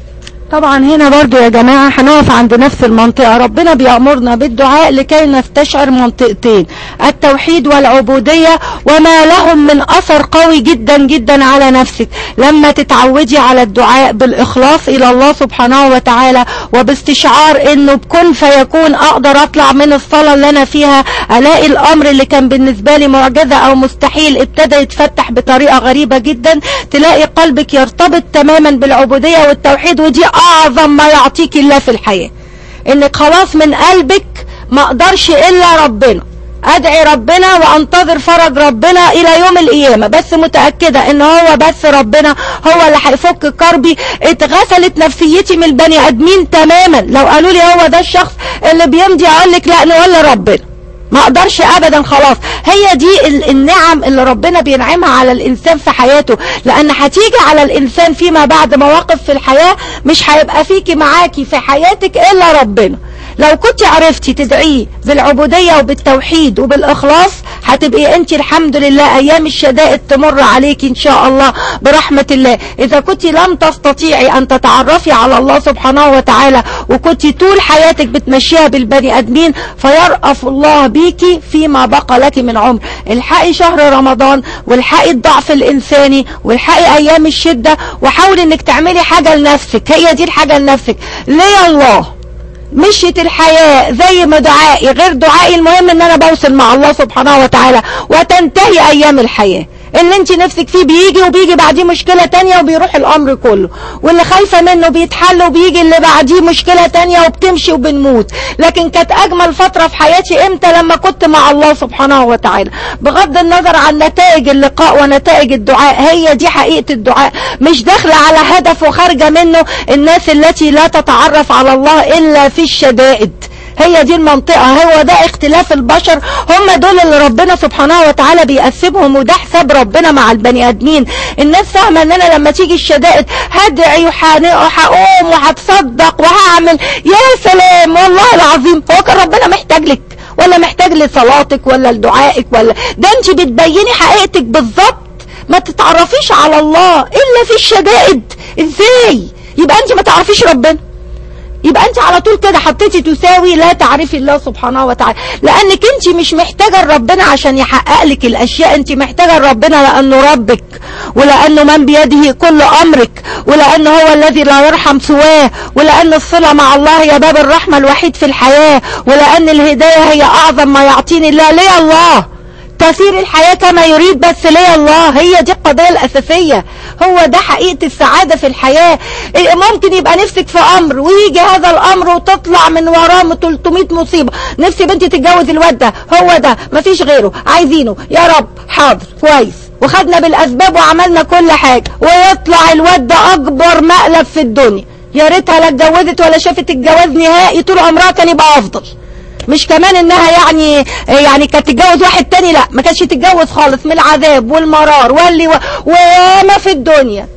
طبعا هنا برضو يا جماعة هنقف عند نفس المنطقة. ربنا بيأمرنا بالدعاء لكي نستشعر منطقتين، التوحيد والعبودية، وما لهم من أثر قوي جدا جدا على نفسك لما تتعودي على الدعاء بالإخلاص إلى الله سبحانه وتعالى، وباستشعار إنه بكن فيكون أقدر أطلع من الصلاة اللي أنا فيها ألاقي الأمر اللي كان بالنسبة لي معجزة أو مستحيل ابتدى يتفتح بطريقة غريبة جدا. تلاقي قلبك يرتبط تماما بالعبودية والتوحيد، ودي اعظم ما يعطيك الله في الحياة، انك خلاص من قلبك ما اقدرش الا ربنا، ادعي ربنا وانتظر فرج ربنا الى يوم القيامة، بس متأكدة ان هو بس ربنا هو اللي هيفك كربي. اتغسلت نفسيتي من البني ادمين تماما، لو قالوا لي هو ده الشخص اللي بيمضي اقول لك لا نولي ربنا، ما اقدرش ابدا. خلاص هي دي النعم اللي ربنا بينعمها على الانسان في حياته، لان هتيجي على الانسان فيما بعد مواقف في الحياة مش هيبقى فيكي معاكي في حياتك الا ربنا. لو كنت عرفتي تدعيه بالعبودية وبالتوحيد وبالإخلاص هتبقي انت الحمد لله ايام الشدائد تمر عليك ان شاء الله برحمة الله. اذا كنت لم تستطيعي ان تتعرفي على الله سبحانه وتعالى وكنت طول حياتك بتمشيها بالبني ادمين فيرأف الله بيكي فيما بقى لك من عمر. الحقي شهر رمضان والحقي الضعف الانساني والحقي ايام الشدة، وحاولي انك تعملي حاجة لنفسك، هي دي الحاجة لنفسك. ليه الله مشيت الحياة زي ما دعائي غير دعائي، المهم ان انا بوصل مع الله سبحانه وتعالى وتنتهي ايام الحياة. اللي انت نفسك فيه بيجي وبيجي بعديه مشكلة تانية وبيروح الامر كله، واللي خايفة منه بيتحل وبيجي اللي بعديه مشكلة تانية وبتمشي وبنموت. لكن كانت اجمل فترة في حياتي امتى؟ لما كنت مع الله سبحانه وتعالى، بغض النظر عن نتائج اللقاء ونتائج الدعاء. هي دي حقيقة الدعاء، مش داخلة على هدف وخارجة منه. الناس التي لا تتعرف على الله الا في الشدائد، هي دي المنطقة، هو ده اختلاف البشر، هم دول اللي ربنا سبحانه وتعالى بيقسمهم، وده حساب ربنا مع البني ادمين. الناس فاهمة ان انا لما تيجي الشدائد هدعي وهقوم وهتصدق وهعمل. يا سلام، والله العظيم هو كان ربنا محتاج لك ولا محتاج لصلاتك ولا لدعائك؟ ولا ده انت بتبيني حقيقتك بالظبط. ما تتعرفيش على الله الا في الشدائد. ازاي يبقى انت ما تعرفيش ربنا؟ يبقى انت على طول كده حطيتي تساوي لا تعرفي الله سبحانه وتعالى، لانك انت مش محتاجه ربنا عشان يحقق لك الاشياء، انت محتاجه ربنا لانه ربك، ولانه من بيده كل امرك، ولانه هو الذي لا يرحم سواه، ولان الصله مع الله هي باب الرحمه الوحيد في الحياه، ولان الهدايه هي اعظم ما يعطيني الله. ليه الله تسير الحياة كما يريد، بس ليه الله. هي دي القضية الأساسية، هو ده حقيقة السعادة في الحياة. ممكن يبقى نفسك في أمر ويجي هذا الأمر وتطلع من وراه ثلاثمية مصيبة. نفسي بنتي تتجوز الواد ده، هو ده مفيش غيره، عايزينه، يا رب حاضر كويس، وخدنا بالأسباب وعملنا كل حاجة، ويطلع الواد ده أكبر مقلب في الدنيا. يا ريتها لا اتجوزت ولا شافت الجواز نهائي، طول عمرها كان يبقى أفضل. مش كمان انها يعني يعني كانت تتجوز واحد تاني، لا ما كانتش تتجوز خالص من العذاب والمرار واللي وياما في الدنيا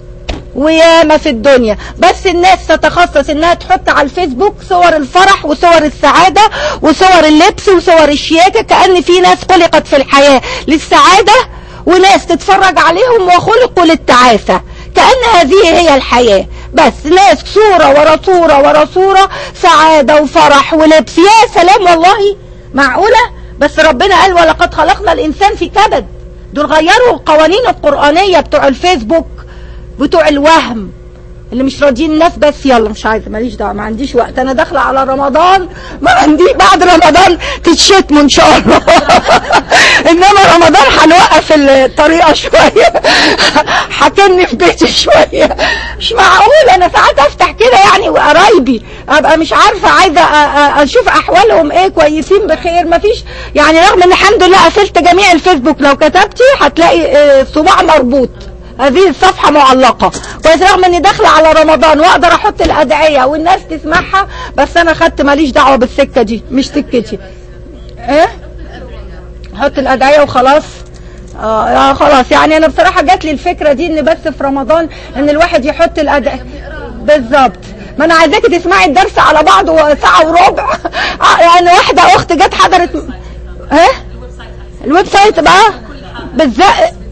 وياما في الدنيا. بس الناس تتخصص انها تحط على الفيسبوك صور الفرح وصور السعادة وصور اللبس وصور الشياكة، كأن في ناس خلقت في الحياة للسعادة وناس تتفرج عليهم وخلقوا للتعاسة، كأن هذه هي الحياة. بس ناس صورة ورا صورة ورا صورة، سعادة وفرح ولبس. يا سلام، والله معقولة؟ بس ربنا قال ولقد خلقنا الإنسان في كبد. دول غيروا القوانين القرآنية بتوع الفيسبوك، بتوع الوهم اللي مش راضيين الناس. بس يلا مش عايزة، ماليش دعوة، ما عنديش وقت، أنا داخلة على رمضان، ما عندي بعد رمضان تتشتموا إن شاء الله. إنما رمضان هنوقف الطريقة شوية، حكمني في بيتي شوية. مش معقول أنا ساعات أفتح كده يعني وقرايبي أبقى مش عارفة، عايزة أشوف أحوالهم إيه، كويسين بخير، مفيش يعني. رغم إن الحمد لله قفلت جميع الفيسبوك، لو كتبتي هتلاقي صباع مربوط، هذه الصفحة معلقة كويس، رغم اني داخلة على رمضان واقدر احط الادعية والناس تسمعها. بس انا خدت ماليش دعوة بالسكة دي، مش سكتي. ايه احط الادعية وخلاص. اه, آه خلاص يعني. انا بصراحة جات لي الفكرة دي ان بس في رمضان ان الواحد يحط الادعية بالظبط. ما انا عايزاكي تسمعي الدرس على بعضه ساعة وربع. يعني واحدة اخت جت حضرت. ايه الويب سايت بقى بالظبط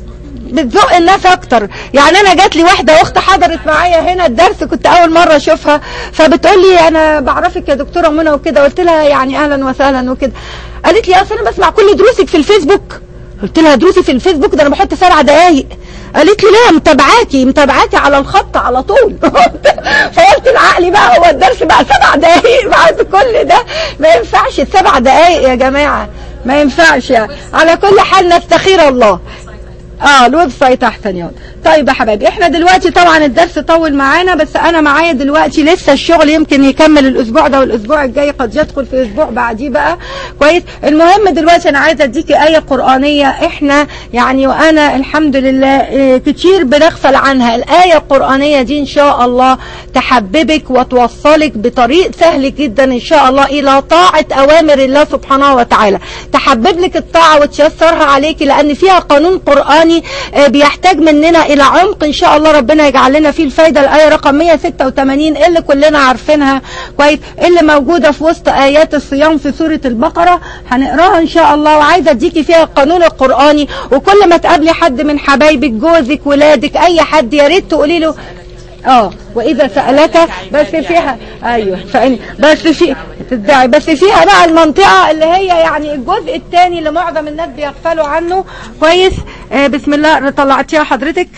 بتزق الناس اكتر. يعني انا جات لي واحده اخت حضرت معايا هنا الدرس، كنت اول مره اشوفها، فبتقول لي انا بعرفك يا دكتوره منى وكده. قلت لها يعني اهلا وسهلا وكده. قالت لي اصل انا بسمع كل دروسك في الفيسبوك. قلت لها دروسي في الفيسبوك ده انا بحط سبع دقايق. قالت لي لا متابعاكي متابعاكي على الخط على طول. فقلت لعقلي بقى هو الدرس بقى سبع دقايق بعد كل ده؟ ما ينفعش السبع دقايق يا جماعه، ما ينفعش يعني. على كل حال نستخير الله. اه الويب سايت احسن يلا. طيب يا حبايبي احنا دلوقتي طبعا الدرس طول معانا، بس انا معايا دلوقتي لسه الشغل يمكن يكمل الاسبوع ده والاسبوع الجاي قد يدخل في اسبوع بعديه بقى كويس. المهم دلوقتي انا عايزه اديكي ايه قرانيه احنا يعني وانا الحمد لله اه كتير بنغفل عنها. الايه القرانيه دي ان شاء الله تحببك وتوصلك بطريق سهل جدا ان شاء الله الى طاعه اوامر الله سبحانه وتعالى، تحبب لك الطاعه وتيسرها عليكي، لان فيها قانون قراني بيحتاج مننا الى عمق ان شاء الله ربنا يجعل لنا فيه الفايده. الايه رقم مية وستة وتمانين اللي كلنا عارفينها كويس، اللي موجوده في وسط ايات الصيام في سوره البقره، هنقراها ان شاء الله. وعايزه اديكي فيها القانون القراني، وكل ما تقابلي حد من حبايبك جوزك ولادك اي حد يا ريت تقولي له اه واذا سالك، بس فيها ايوه فإن بس في تدعي بس فيها بقى المنطقه اللي هي يعني الجزء الثاني اللي معظم الناس بيغفلوا عنه كويس. آه بسم الله طلعتيها حضرتك؟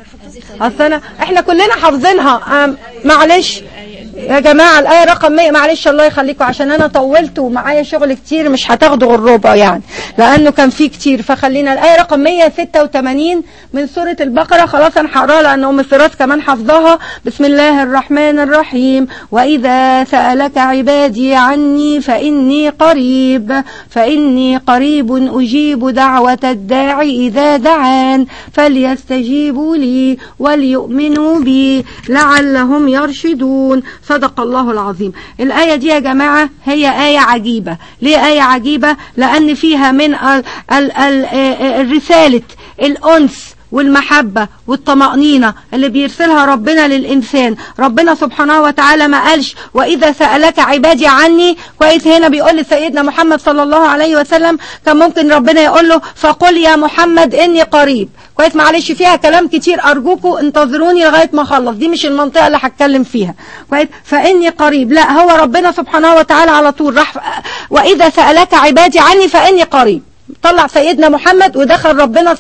اصل انا احنا كلنا حافظينها. آه معلش يا جماعه الايه رقم مية، معلش الله يخليكم عشان انا طولت ومعايا شغل كتير مش هتاخدوا غير ربع يعني لانه كان فيه كتير، فخلينا الايه رقم مية وستة وتمانين من سوره البقره. خلاص انا هقراها لان ام فراس كمان حافظاها. بسم الله الرحمن الرحيم. واذا سالك عبادي عني فاني قريب فاني قريب اجيب دعوه الداعي اذا دعان فليستجيبوا لي وليؤمنوا بي لعلهم يرشدون. صدق الله العظيم. الآية دي يا جماعة هي آية عجيبة. ليه آية عجيبة؟ لأن فيها من ال ال ال الرسالة الأنس والمحبة والطمأنينة اللي بيرسلها ربنا للإنسان. ربنا سبحانه وتعالى ما قالش وإذا سألك عبادي عني كويس. هنا بيقول لسيدنا محمد صلى الله عليه وسلم كان ممكن ربنا يقول له فقل يا محمد إني قريب كويس. معلش فيها كلام كتير أرجوكوا انتظروني لغاية ما أخلص، دي مش المنطقة اللي هتكلم فيها كويس. فإني قريب لا، هو ربنا سبحانه وتعالى على طول راح وإذا سألك عبادي عني فإني قريب. طلع سيدنا محمد ودخل ربنا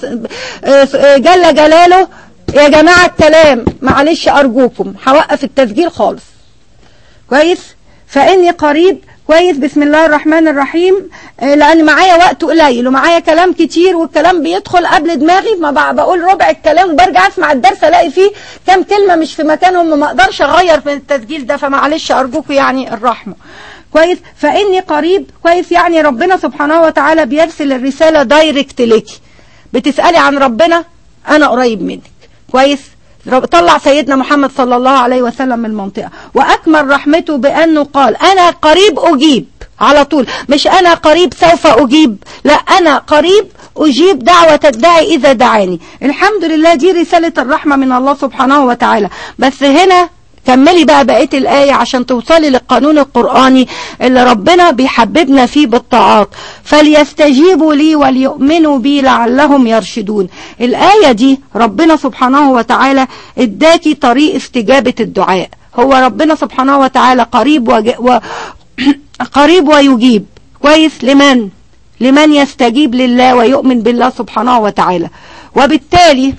جل جلاله. يا جماعة الكلام معلش أرجوكم هوقف التسجيل خالص كويس. فإني قريب كويس. بسم الله الرحمن الرحيم. لأن معايا وقت قليل ومعايا كلام كتير والكلام بيدخل قبل دماغي، ما بقول ربع الكلام وبرجع أسمع الدرس ألاقي فيه كام كلمة مش في مكانهم، ما أقدرش أغير في التسجيل ده، فمعلش أرجوكم يعني الرحمة كويس. فإني قريب كويس، يعني ربنا سبحانه وتعالى بيرسل الرسالة دايركت ليكي. بتسألي عن ربنا أنا قريب منك كويس. طلع سيدنا محمد صلى الله عليه وسلم من المنطقة، وأكمل رحمته بأنه قال أنا قريب أجيب على طول، مش أنا قريب سوف أجيب، لا أنا قريب أجيب دعوة الداعي إذا دعاني. الحمد لله دي رسالة الرحمة من الله سبحانه وتعالى. بس هنا كملي بقى بقية الآية عشان توصلي للقانون القرآني اللي ربنا بيحببنا فيه بالطاعات. فليستجيبوا لي وليؤمنوا بي لعلهم يرشدون. الآية دي ربنا سبحانه وتعالى اداكي طريق استجابة الدعاء. هو ربنا سبحانه وتعالى قريب وج... و... قريب ويجيب كويس. لمن؟ لمن يستجيب لله ويؤمن بالله سبحانه وتعالى. وبالتالي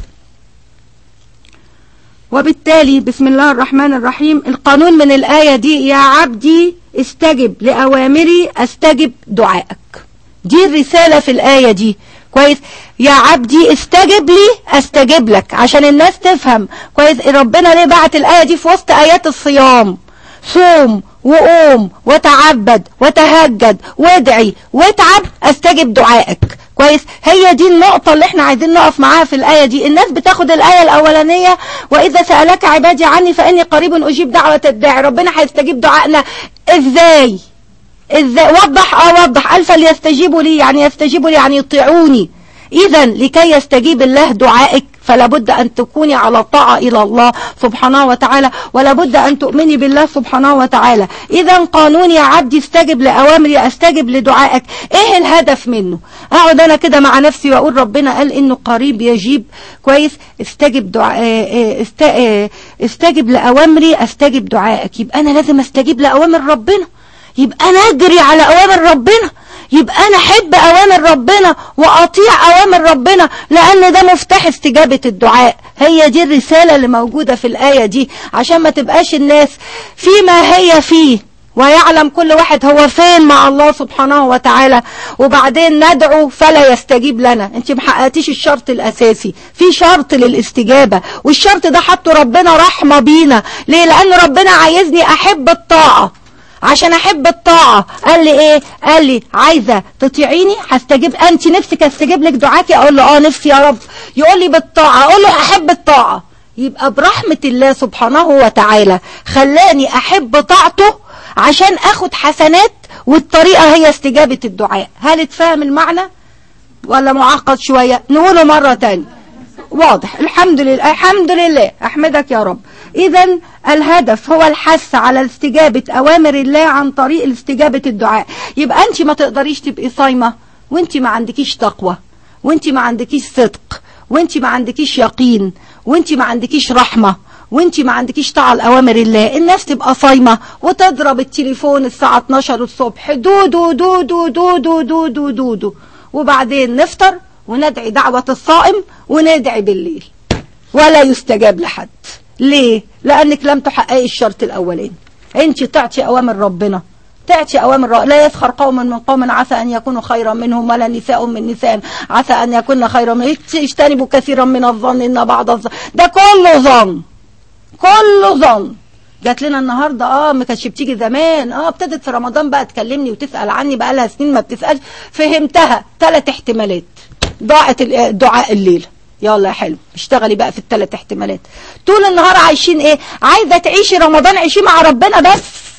وبالتالي بسم الله الرحمن الرحيم القانون من الآية دي يا عبدي استجب لأوامري استجب دعائك. دي الرسالة في الآية دي كويس. يا عبدي استجب لي استجب لك عشان الناس تفهم كويس. ربنا ليه بعت الآية دي في وسط آيات الصيام؟ صوم وقوم وتعبد وتهجد وادعي واتعب استجب دعائك كويس. هي دي النقطة اللي احنا عايزين نقف معاها في الآية دي. الناس بتاخد الآية الأولانية وإذا سألك عبادي عني فإني قريب أجيب دعوة الداعي. ربنا هيستجيب دعائنا ازاي؟ ازاي؟ وضح اه وضح. قال فليستجيبوا لي، يعني يستجيبوا لي يعني يطيعوني. إذا لكي يستجيب الله دعائك فلا بد أن تكوني على طاعة إلى الله سبحانه وتعالى، ولا بد أن تؤمني بالله سبحانه وتعالى. إذا قانون يا عبدي استجب لأوامري استجب لدعائك. إيه الهدف منه؟ أقعد أنا كده مع نفسي وأقول ربنا قال إنه قريب يجيب، كويس، استجب دعاء است... استجب لأوامري استجب دعائك. يبقى أنا لازم استجيب لأوامر ربنا، يبقى أنا أجري على أوامر ربنا، يبقى أنا أحب أوامر ربنا وأطيع أوامر ربنا، لأن ده مفتاح استجابة الدعاء. هي دي الرسالة اللي موجودة في الآية دي، عشان ما تبقاش الناس فيما هي فيه، ويعلم كل واحد هو فين مع الله سبحانه وتعالى، وبعدين ندعو فلا يستجيب لنا. انت محققتيش الشرط الأساسي، في شرط للاستجابة، والشرط ده حطه ربنا رحمة بينا. ليه؟ لأن ربنا عايزني أحب الطاعة. عشان احب الطاعة قال لي ايه؟ قال لي عايزة تطيعيني هستجيب. انت نفسك استجيب لك دعاكي؟ اقول له اه نفسي يا رب. يقول لي بالطاعة، اقول له احب الطاعة. يبقى برحمة الله سبحانه وتعالى خلاني احب طاعته عشان اخد حسنات، والطريقة هي استجابة الدعاء. هل اتفهم المعنى ولا معقد شوية؟ نقوله مرة تاني. واضح؟ الحمد لله، الحمد لله، احمدك يا رب. اذا الهدف هو الحث على استجابة اوامر الله عن طريق استجابة الدعاء. يبقى انت ما تقدريش تبقي صايمة وانت ما عندكيش تقوى، وانت ما عندكيش صدق، وانت ما عندكيش يقين، وانت ما عندكيش رحمة، وانت ما عندكيش طاعة لأوامر الله. الناس تبقى صايمة وتضرب التليفون الساعة اتناشر الصبح دو دو دو دو دو دو دو دو دو دو، وبعدين نفطر وندعي دعوة الصائم وندعي بالليل ولا يستجاب لحد. ليه؟ لأنك لم تحققي الشرط الأولين. انت تعطي أوامر ربنا، تعطي أوامر ربنا. لا يسخر قوم من قوم عسى أن يكونوا خيرا منهم، ولا نساء من نساء عسى أن يكون خيرا منهم. اجتنبوا كثيرا من الظن إن بعض الظن، ده كله ظن، كله ظن. جات لنا النهارده اه ما كانتش بتيجي زمان، اه ابتدت في رمضان بقى تكلمني وتسأل عني، بقى لها سنين ما بتسألش. فهمتها ثلاث احتمالات. ضاعت الدعاء الليله. يلا يا حلو اشتغلي بقى في الثلاث احتمالات. طول النهار عايشين ايه؟ عايزه تعيشي رمضان عيشي مع ربنا بس.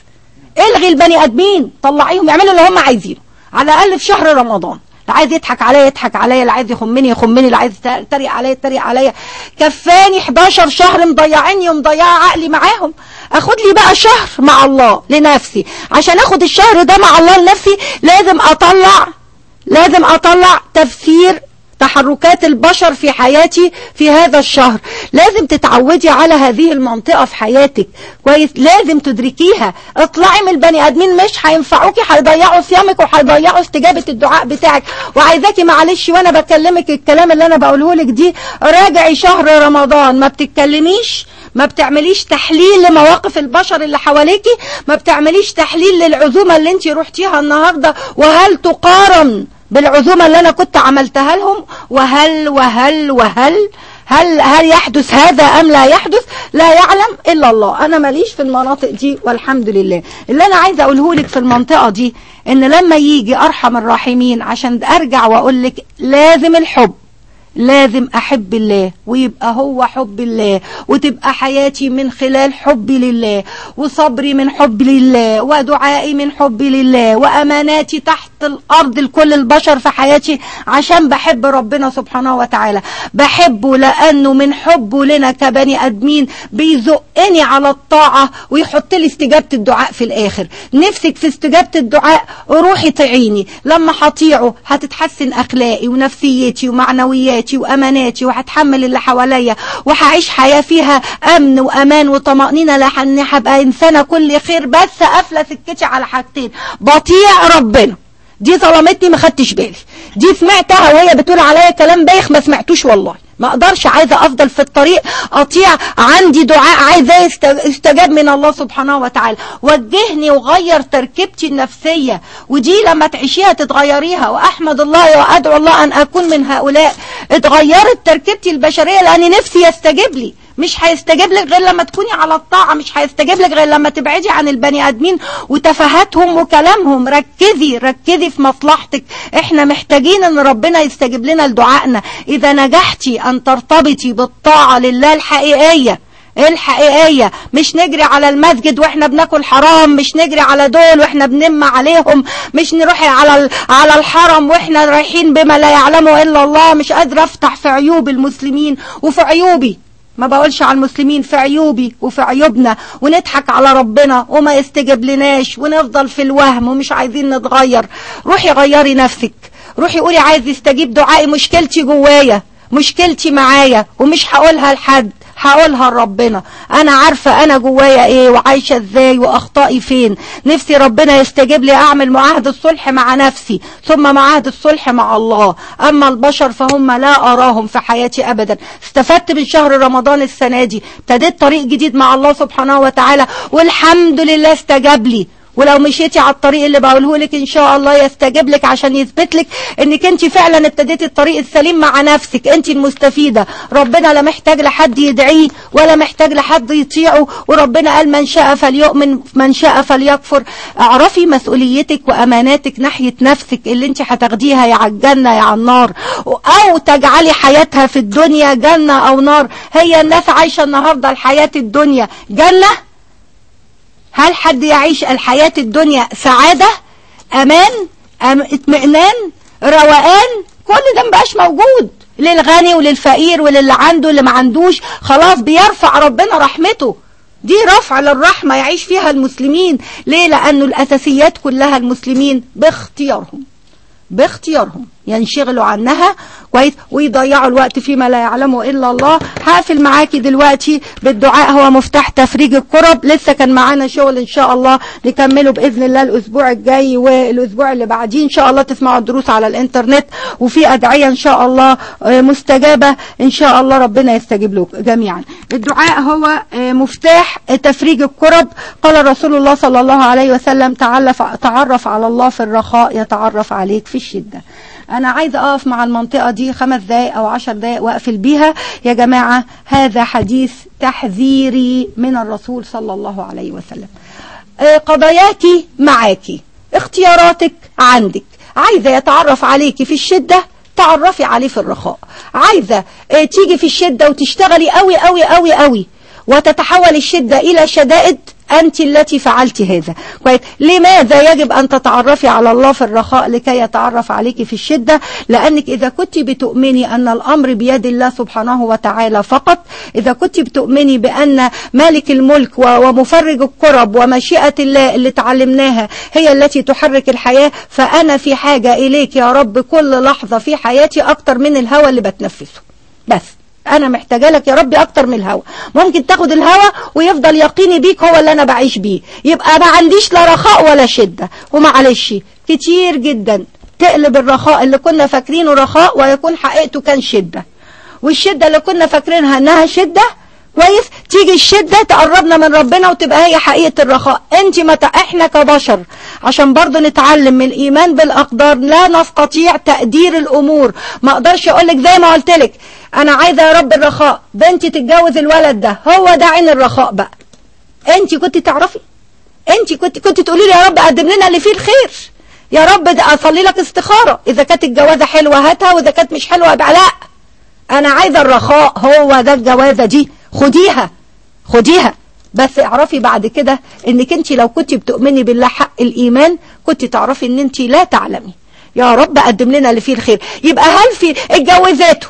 الغي البني ادمين، طلعيهم يعملوا اللي هم عايزينه على الاقل في شهر رمضان. اللي عايز يضحك عليا يضحك عليا، اللي عايز يخمني يخمني، اللي عايز يتريق عليا يتريق عليا. كفاني حداشر شهر مضيعيني ومضيعه عقلي معاهم. اخد لي بقى شهر مع الله لنفسي. عشان اخد الشهر ده مع الله لنفسي لازم اطلع لازم اطلع تفسير تحركات البشر في حياتي في هذا الشهر. لازم تتعودي على هذه المنطقة في حياتك، كويس؟ لازم تدركيها. اطلعي من البني ادمين مش هينفعوكي، هيضيعوا صيامك وهيضيعوا استجابة الدعاء بتاعك. وعايزاكي معلش وانا بكلمك الكلام اللي انا بقوله لك دي، راجعي شهر رمضان. ما بتتكلميش، ما بتعمليش تحليل لمواقف البشر اللي حواليكي، ما بتعمليش تحليل للعزومة اللي انت روحتيها النهاردة وهل تقارن بالعزومة اللي انا كنت عملتها لهم، وهل وهل وهل هل هل يحدث هذا ام لا يحدث؟ لا يعلم الا الله. انا ماليش في المناطق دي والحمد لله. اللي انا عايزه اقوله لك في المنطقه دي ان لما يجي ارحم الراحمين عشان ارجع واقول لك لازم الحب، لازم احب الله ويبقى هو حب الله، وتبقى حياتي من خلال حبي لله، وصبري من حب لله، ودعائي من حب لله، واماناتي تحت الارض لكل البشر في حياتي عشان بحب ربنا سبحانه وتعالى. بحبه لانه من حبه لنا كبني ادمين بيزقني على الطاعة ويحط لي استجابة الدعاء في الاخر. نفسك في استجابة الدعاء روحي طيعيني. لما هطيعه هتتحسن اخلاقي ونفسيتي ومعنوياتي واماناتي، وهتحمل اللي حواليا، وهعيش حياه فيها امن وامان وطمانينه، لاني هبقى انسانه كل خير. بس قافله سكتي على حاجتين: بطيع ربنا، دي ظلمتني ما خدتش بالي، دي سمعتها وهي بتقول عليا كلام بايخ ما سمعتوش والله، ما اقدرش، عايزه افضل في الطريق اطيع. عندي دعاء عايزاه يستجاب من الله سبحانه وتعالى. وجهني وغير تركيبتي النفسيه، ودي لما تعيشيها تتغيريها. واحمد الله وادعو الله ان اكون من هؤلاء. اتغيرت تركيبتي البشريه لان نفسي يستجيب لي. مش هيستجيب لك غير لما تكوني على الطاعة، مش هيستجيب لك غير لما تبعدي عن البني ادمين وتفاهاتهم وكلامهم. ركزي ركزي في مصلحتك. احنا محتاجين ان ربنا يستجيب لنا لدعائنا. اذا نجحتي ان ترتبطي بالطاعة لله الحقيقية الحقيقية، مش نجري على المسجد واحنا بناكل حرام، مش نجري على دول واحنا بنم عليهم، مش نروح على على الحرم واحنا رايحين بما لا يعلمه الا الله. مش قادرة افتح في عيوب المسلمين وفي عيوبي، ما بقولش على المسلمين، في عيوبي وفي عيوبنا، ونضحك على ربنا وما يستجب لناش ونفضل في الوهم ومش عايزين نتغير. روحي غيري نفسك، روحي قولي عايز يستجيب دعائي، مشكلتي جوايا، مشكلتي معايا، ومش هقولها لحد، هقولها لربنا. انا عارفة انا جوايا ايه وعايشة ازاي واخطائي فين. نفسي ربنا يستجيب لي، اعمل معاهدة الصلح مع نفسي ثم معاهدة الصلح مع الله. اما البشر فهم لا اراهم في حياتي ابدا. استفدت من شهر رمضان السنة دي، ابتديت طريق جديد مع الله سبحانه وتعالى، والحمد لله استجاب لي. ولو مشيتي على الطريق اللي بقوله لك ان شاء الله يستجيب لك، عشان يثبت لك انك انت فعلا ابتديتي الطريق السليم مع نفسك. انت المستفيدة، ربنا لا محتاج لحد يدعيه ولا محتاج لحد يطيعه. وربنا قال من شاء فليؤمن من شاء فليكفر. اعرفي مسؤوليتك واماناتك ناحية نفسك اللي انت هتاخديها يا على الجنة يا على النار، او تجعلي حياتها في الدنيا جنة او نار. هي الناس عايشة النهاردة الحياة الدنيا جنة؟ هل حد يعيش الحياة الدنيا سعادة، امان، أم اطمئنان، روقان؟ كل ده مبقاش موجود. للغني وللفقير وللي عنده اللي ما عندوش، خلاص بيرفع ربنا رحمته. دي رفع للرحمة يعيش فيها المسلمين. ليه؟ لأنه الأساسيات كلها المسلمين باختيارهم باختيارهم ينشغلوا عنها كويس ويضيعوا الوقت فيما لا يعلمه إلا الله. هقفل معاكي دلوقتي بالدعاء، هو مفتاح تفريج الكرب. لسه كان معانا شغل إن شاء الله نكمله بإذن الله الأسبوع الجاي والأسبوع اللي بعديه. إن شاء الله تسمعوا الدروس على الإنترنت، وفي أدعية إن شاء الله مستجابة إن شاء الله، ربنا يستجيب لكم جميعا. الدعاء هو مفتاح تفريج الكرب. قال رسول الله صلى الله عليه وسلم تعرف, تعرف على الله في الرخاء يتعرف عليك في الشدة. أنا عايزة أقف مع المنطقة دي خمس دقايق أو عشر دقايق وأقفل بيها. يا جماعة هذا حديث تحذيري من الرسول صلى الله عليه وسلم. قضاياكي معاكي، اختياراتك عندك. عايزة يتعرف عليكي في الشدة، تعرفي عليه في الرخاء. عايزة تيجي في الشدة وتشتغلي قوي قوي قوي قوي وتتحول الشدة إلى شدائد، أنت التي فعلت هذا كويس. لماذا يجب أن تتعرفي على الله في الرخاء لكي يتعرف عليك في الشدة؟ لأنك إذا كنت بتؤمني أن الأمر بيد الله سبحانه وتعالى فقط، إذا كنت بتؤمني بأن مالك الملك ومفرج الكرب ومشيئة الله اللي تعلمناها هي التي تحرك الحياة، فأنا في حاجة إليك يا رب كل لحظة في حياتي أكتر من الهوى اللي بتنفسه. بس انا محتاجه لك يا ربي اكتر من الهوى. ممكن تاخد الهوى ويفضل يقيني بيك هو اللي انا بعيش بيه، يبقى ما عنديش لا رخاء ولا شده. ومعلش كتير جدا تقلب الرخاء اللي كنا فاكرينه رخاء ويكون حقيقته كان شده، والشده اللي كنا فاكرينها انها شده كويس تيجي الشده تقربنا من ربنا وتبقى هي حقيقه الرخاء. انت ما احنا كبشر عشان برضو نتعلم من الايمان بالاقدار لا نستطيع تقدير الامور. ما اقدرش اقول لك زي ما قلت لك انا عايزه يا رب الرخاء، بنتي تتجوز الولد ده، هو ده عين الرخاء بقى. انت كنت تعرفي، انت كنت كنت تقولي لي يا رب قدم لنا اللي فيه الخير، يا رب ده اصلي لك استخاره، اذا كانت الجوازه حلوه هاتها واذا كانت مش حلوه ابقى لا، انا عايزه الرخاء، هو ده الجوازه دي، خديها خديها. بس اعرفي بعد كده انك انت لو كنت بتؤمني بالله حق الايمان كنت تعرفي ان انت لا تعلمي. يا رب قدم لنا اللي فيه الخير. يبقى هل في اتجوزاته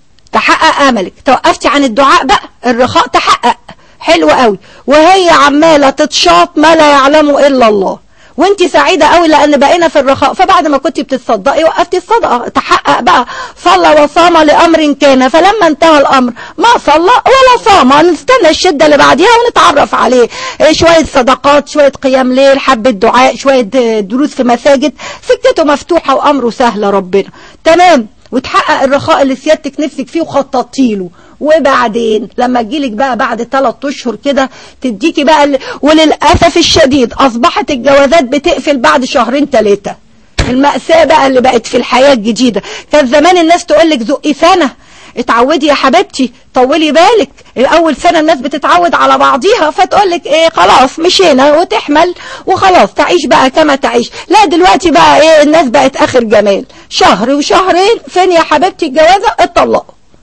تحقق املك، توقفتي عن الدعاء بقى، الرخاء تحقق حلو قوي، وهي عماله تتشاط ما لا يعلمه الا الله، وانت سعيده قوي لان بقينا في الرخاء. فبعد ما كنت بتصدقي وقفتي الصدقه، تحقق بقى. صلى وصام لامر كان، فلما انتهى الامر ما صلى ولا صام، نستنى الشده اللي بعديها ونتعرف عليه. شويه صدقات، شويه قيام ليل، حبه دعاء، شويه دروس في مساجد، سكته مفتوحه وامره سهل ربنا تمام، وتحقق الرخاء اللي سيادتك نفسك فيه وخططتي له. وبعدين لما تجيلك بقى بعد ثلاث اشهر كده تديكي بقى ال... وللاسف الشديد اصبحت الجوازات بتقفل بعد شهرين ثلاثه. المأساة بقى اللي بقت في الحياة الجديدة. كان زمان الناس تقولك زقي سنة، اتعودي يا حبيبتي، طولي بالك. الاول سنة الناس بتتعود على بعضيها فتقولك ايه خلاص مشينا وتحمل وخلاص تعيش بقى كما تعيش. لا دلوقتي بقى ايه الناس بقت اخر جمال، شهر وشهرين فين يا حبيبتي الجوازة اتطلقوا.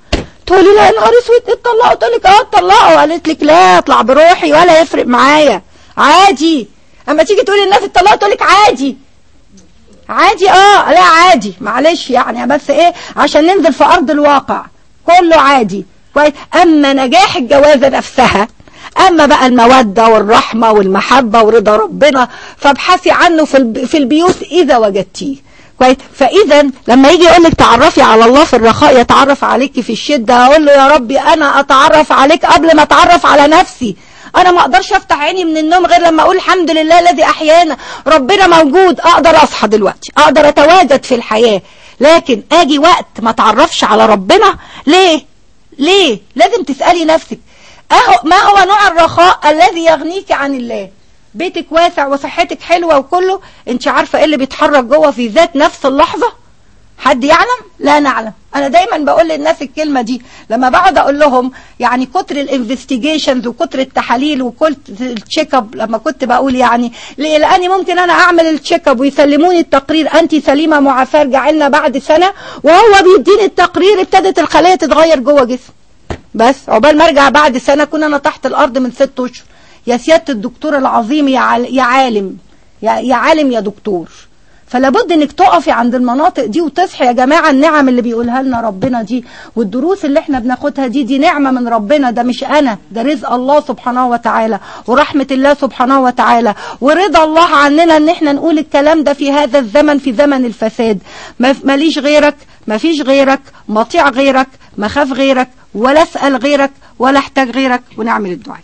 تقولي لا يا نهار اسود اتطلقوا، تقول لك اه اتطلقوا، قالت لك لا اطلع بروحي ولا يفرق معايا عادي. اما تيجي تقولي الناس اتطلقوا تقول لك عادي عادي اه لا عادي معلش يعني، بس ايه عشان ننزل في ارض الواقع كله عادي كويس. اما نجاح الجوازه نفسها، اما بقى الموده والرحمه والمحبه ورضا ربنا فابحثي عنه في في البيوت اذا وجدتيه كويس. فاذا لما يجي يقول لك تعرفي على الله في الرخاء يتعرف عليكي في الشده، اقول له يا ربي انا اتعرف عليك قبل ما اتعرف على نفسي. انا ما اقدرش افتح عيني من النوم غير لما اقول الحمد لله الذي احيانا، ربنا موجود، اقدر اصحى دلوقتي، اقدر اتواجد في الحياه. لكن اجي وقت ما اتعرفش على ربنا ليه؟ ليه؟ لازم تسالي نفسك اهو ما هو نوع الرخاء الذي يغنيك عن الله؟ بيتك واسع وصحتك حلوه وكله، انت عارفه ايه اللي بيتحرك جوه في ذات نفس اللحظه؟ حد يعلم؟ لا نعلم. انا دايما بقول للناس الكلمه دي لما بقعد اقول لهم يعني كتر الانفستيجيشنز وكتر التحاليل وكتر التشيك اب، لما كنت بقول يعني ليه؟ لاني ممكن انا اعمل التشيك اب ويسلموني التقرير انت سليمه معافاه ارجع لنا بعد سنه، وهو بيديني التقرير ابتدت الخلايا تتغير جوه جسمي، بس عقبال ما ارجع بعد سنه كنا انا تحت الارض من ست اشهر. يا سياده الدكتور العظيم يا يا عالم يا, يا عالم يا دكتور. فلابد انك تقفي عند المناطق دي وتصحي يا جماعه. النعم اللي بيقولها لنا ربنا دي والدروس اللي احنا بناخدها دي دي نعمه من ربنا، ده مش انا، ده رزق الله سبحانه وتعالى ورحمه الله سبحانه وتعالى ورضا الله عننا ان احنا نقول الكلام ده في هذا الزمن، في زمن الفساد. ماليش غيرك، مفيش غيرك، مطيع غيرك، مخاف غيرك، ولا اسال غيرك، ولا احتاج غيرك. ونعمل الدعاء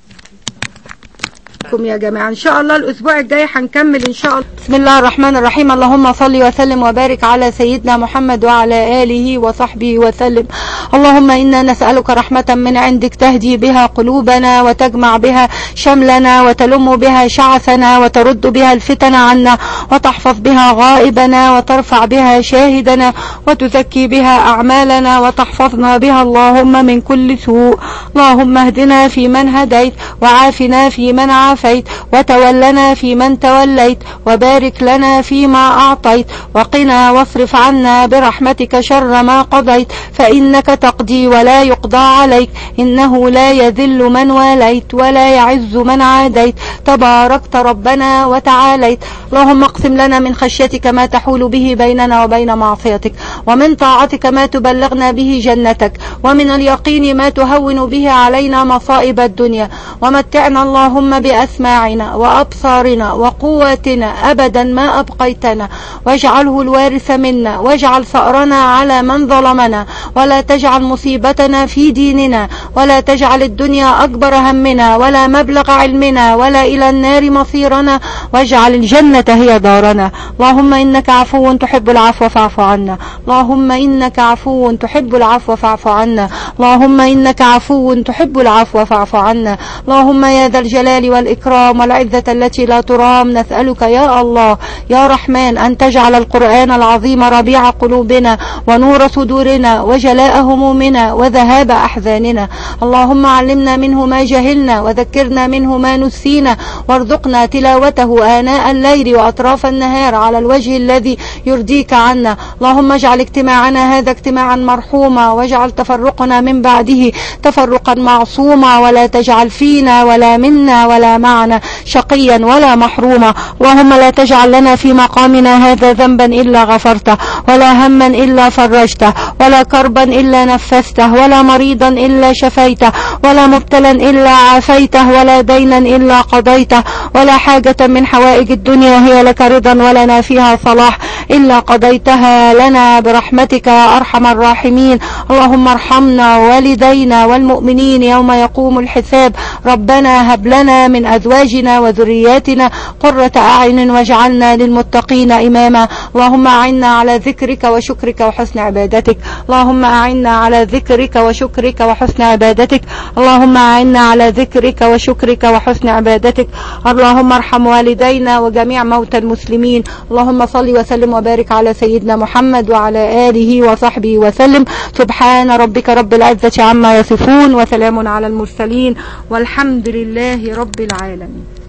يا جماعة. ان شاء الله الاسبوع الجاي هنكمل ان شاء الله. بسم الله الرحمن الرحيم. اللهم صل وسلم وبارك على سيدنا محمد وعلى آله وصحبه وسلم. اللهم إنا نسألك رحمة من عندك تهدي بها قلوبنا وتجمع بها شملنا وتلم بها شعثنا وترد بها الفتن عنا وتحفظ بها غائبنا وترفع بها شاهدنا وتزكي بها أعمالنا وتحفظنا بها اللهم من كل سوء. اللهم اهدنا في من هديت وعافنا في من عافيت وتولنا في من توليت وبارك لنا فيما أعطيت وقنا واصرف عنا برحمتك شر ما قضيت، فإنك تقضي ولا يقضى عليك، إنه لا يذل من واليت ولا يعز من عاديت، تباركت ربنا وتعاليت. اللهم اقسم لنا من خشيتك ما تحول به بيننا وبين معصيتك، ومن طاعتك ما تبلغنا به جنتك، ومن اليقين ما تهون به علينا مصائب الدنيا، ومتعنا اللهم بأسماعنا وأبصارنا وقواتنا أبدا ما أبقيتنا، واجعله الوارث منا، واجعل ثأرنا على من ظلمنا، ولا تجعل مصيبتنا في ديننا، ولا تجعل الدنيا أكبر همنا ولا مبلغ علمنا ولا إلى النار مصيرنا، واجعل الجنة هي دارنا. اللهم إنك عفو تحب العفو فاعف عنا، اللهم إنك عفو تحب العفو فاعف عنا، اللهم إنك عفو تحب العفو فاعف عنا. اللهم يا ذا الجلال والإكرام والعزة التي لا ترام، نسألك يا الله يا رحمن أن تجعل القرآن العظيم ربيع قلوبنا ونور صدورنا وجلاء همومنا وذهاب أحزاننا. اللهم علمنا منه ما جهلنا وذكرنا منه ما نسينا، وارزقنا تلاوته آناء الليل وأطراف النهار على الوجه الذي يرضيك عنا. اللهم اجعل اجتماعنا هذا اجتماعا مرحوما، واجعل تفرقنا من بعده تفرقا معصوما، ولا تجعل فينا ولا منا ولا معنا شقيا ولا محروما. اللهم لا تجعل لنا في مقامنا هذا ذنبا إلا غفرته، ولا هما إلا فرجته، ولا كربا إلا نفسته، ولا مريضا إلا شفيته، ولا مبتلا إلا عافيته، ولا دينا إلا قضيته، ولا حاجة من حوائج الدنيا هي لك رضا ولنا فيها صلاح إلا قضيتها لنا برحمتك يا أرحم الراحمين. اللهم ارحمنا والدينا والمؤمنين يوم يقوم الحساب. ربنا هب لنا من أزواجنا وذرياتنا قرة أعين واجعلنا للمتقين إماما. اللهم أعنا على ذكرك وشكرك وحسن عبادتك، اللهم أعنا على ذكرك وشكرك وحسن عبادتك، اللهم أعنا على ذكرك وشكرك وحسن عبادتك. اللهم ارحم والدينا وجميع موتى المسلمين. اللهم صل وسلم وبارك على سيدنا محمد وعلى آله وصحبه وسلم. سبحان ربك رب العزة عما يصفون، وسلام على المرسلين، والحمد لله رب العالمين.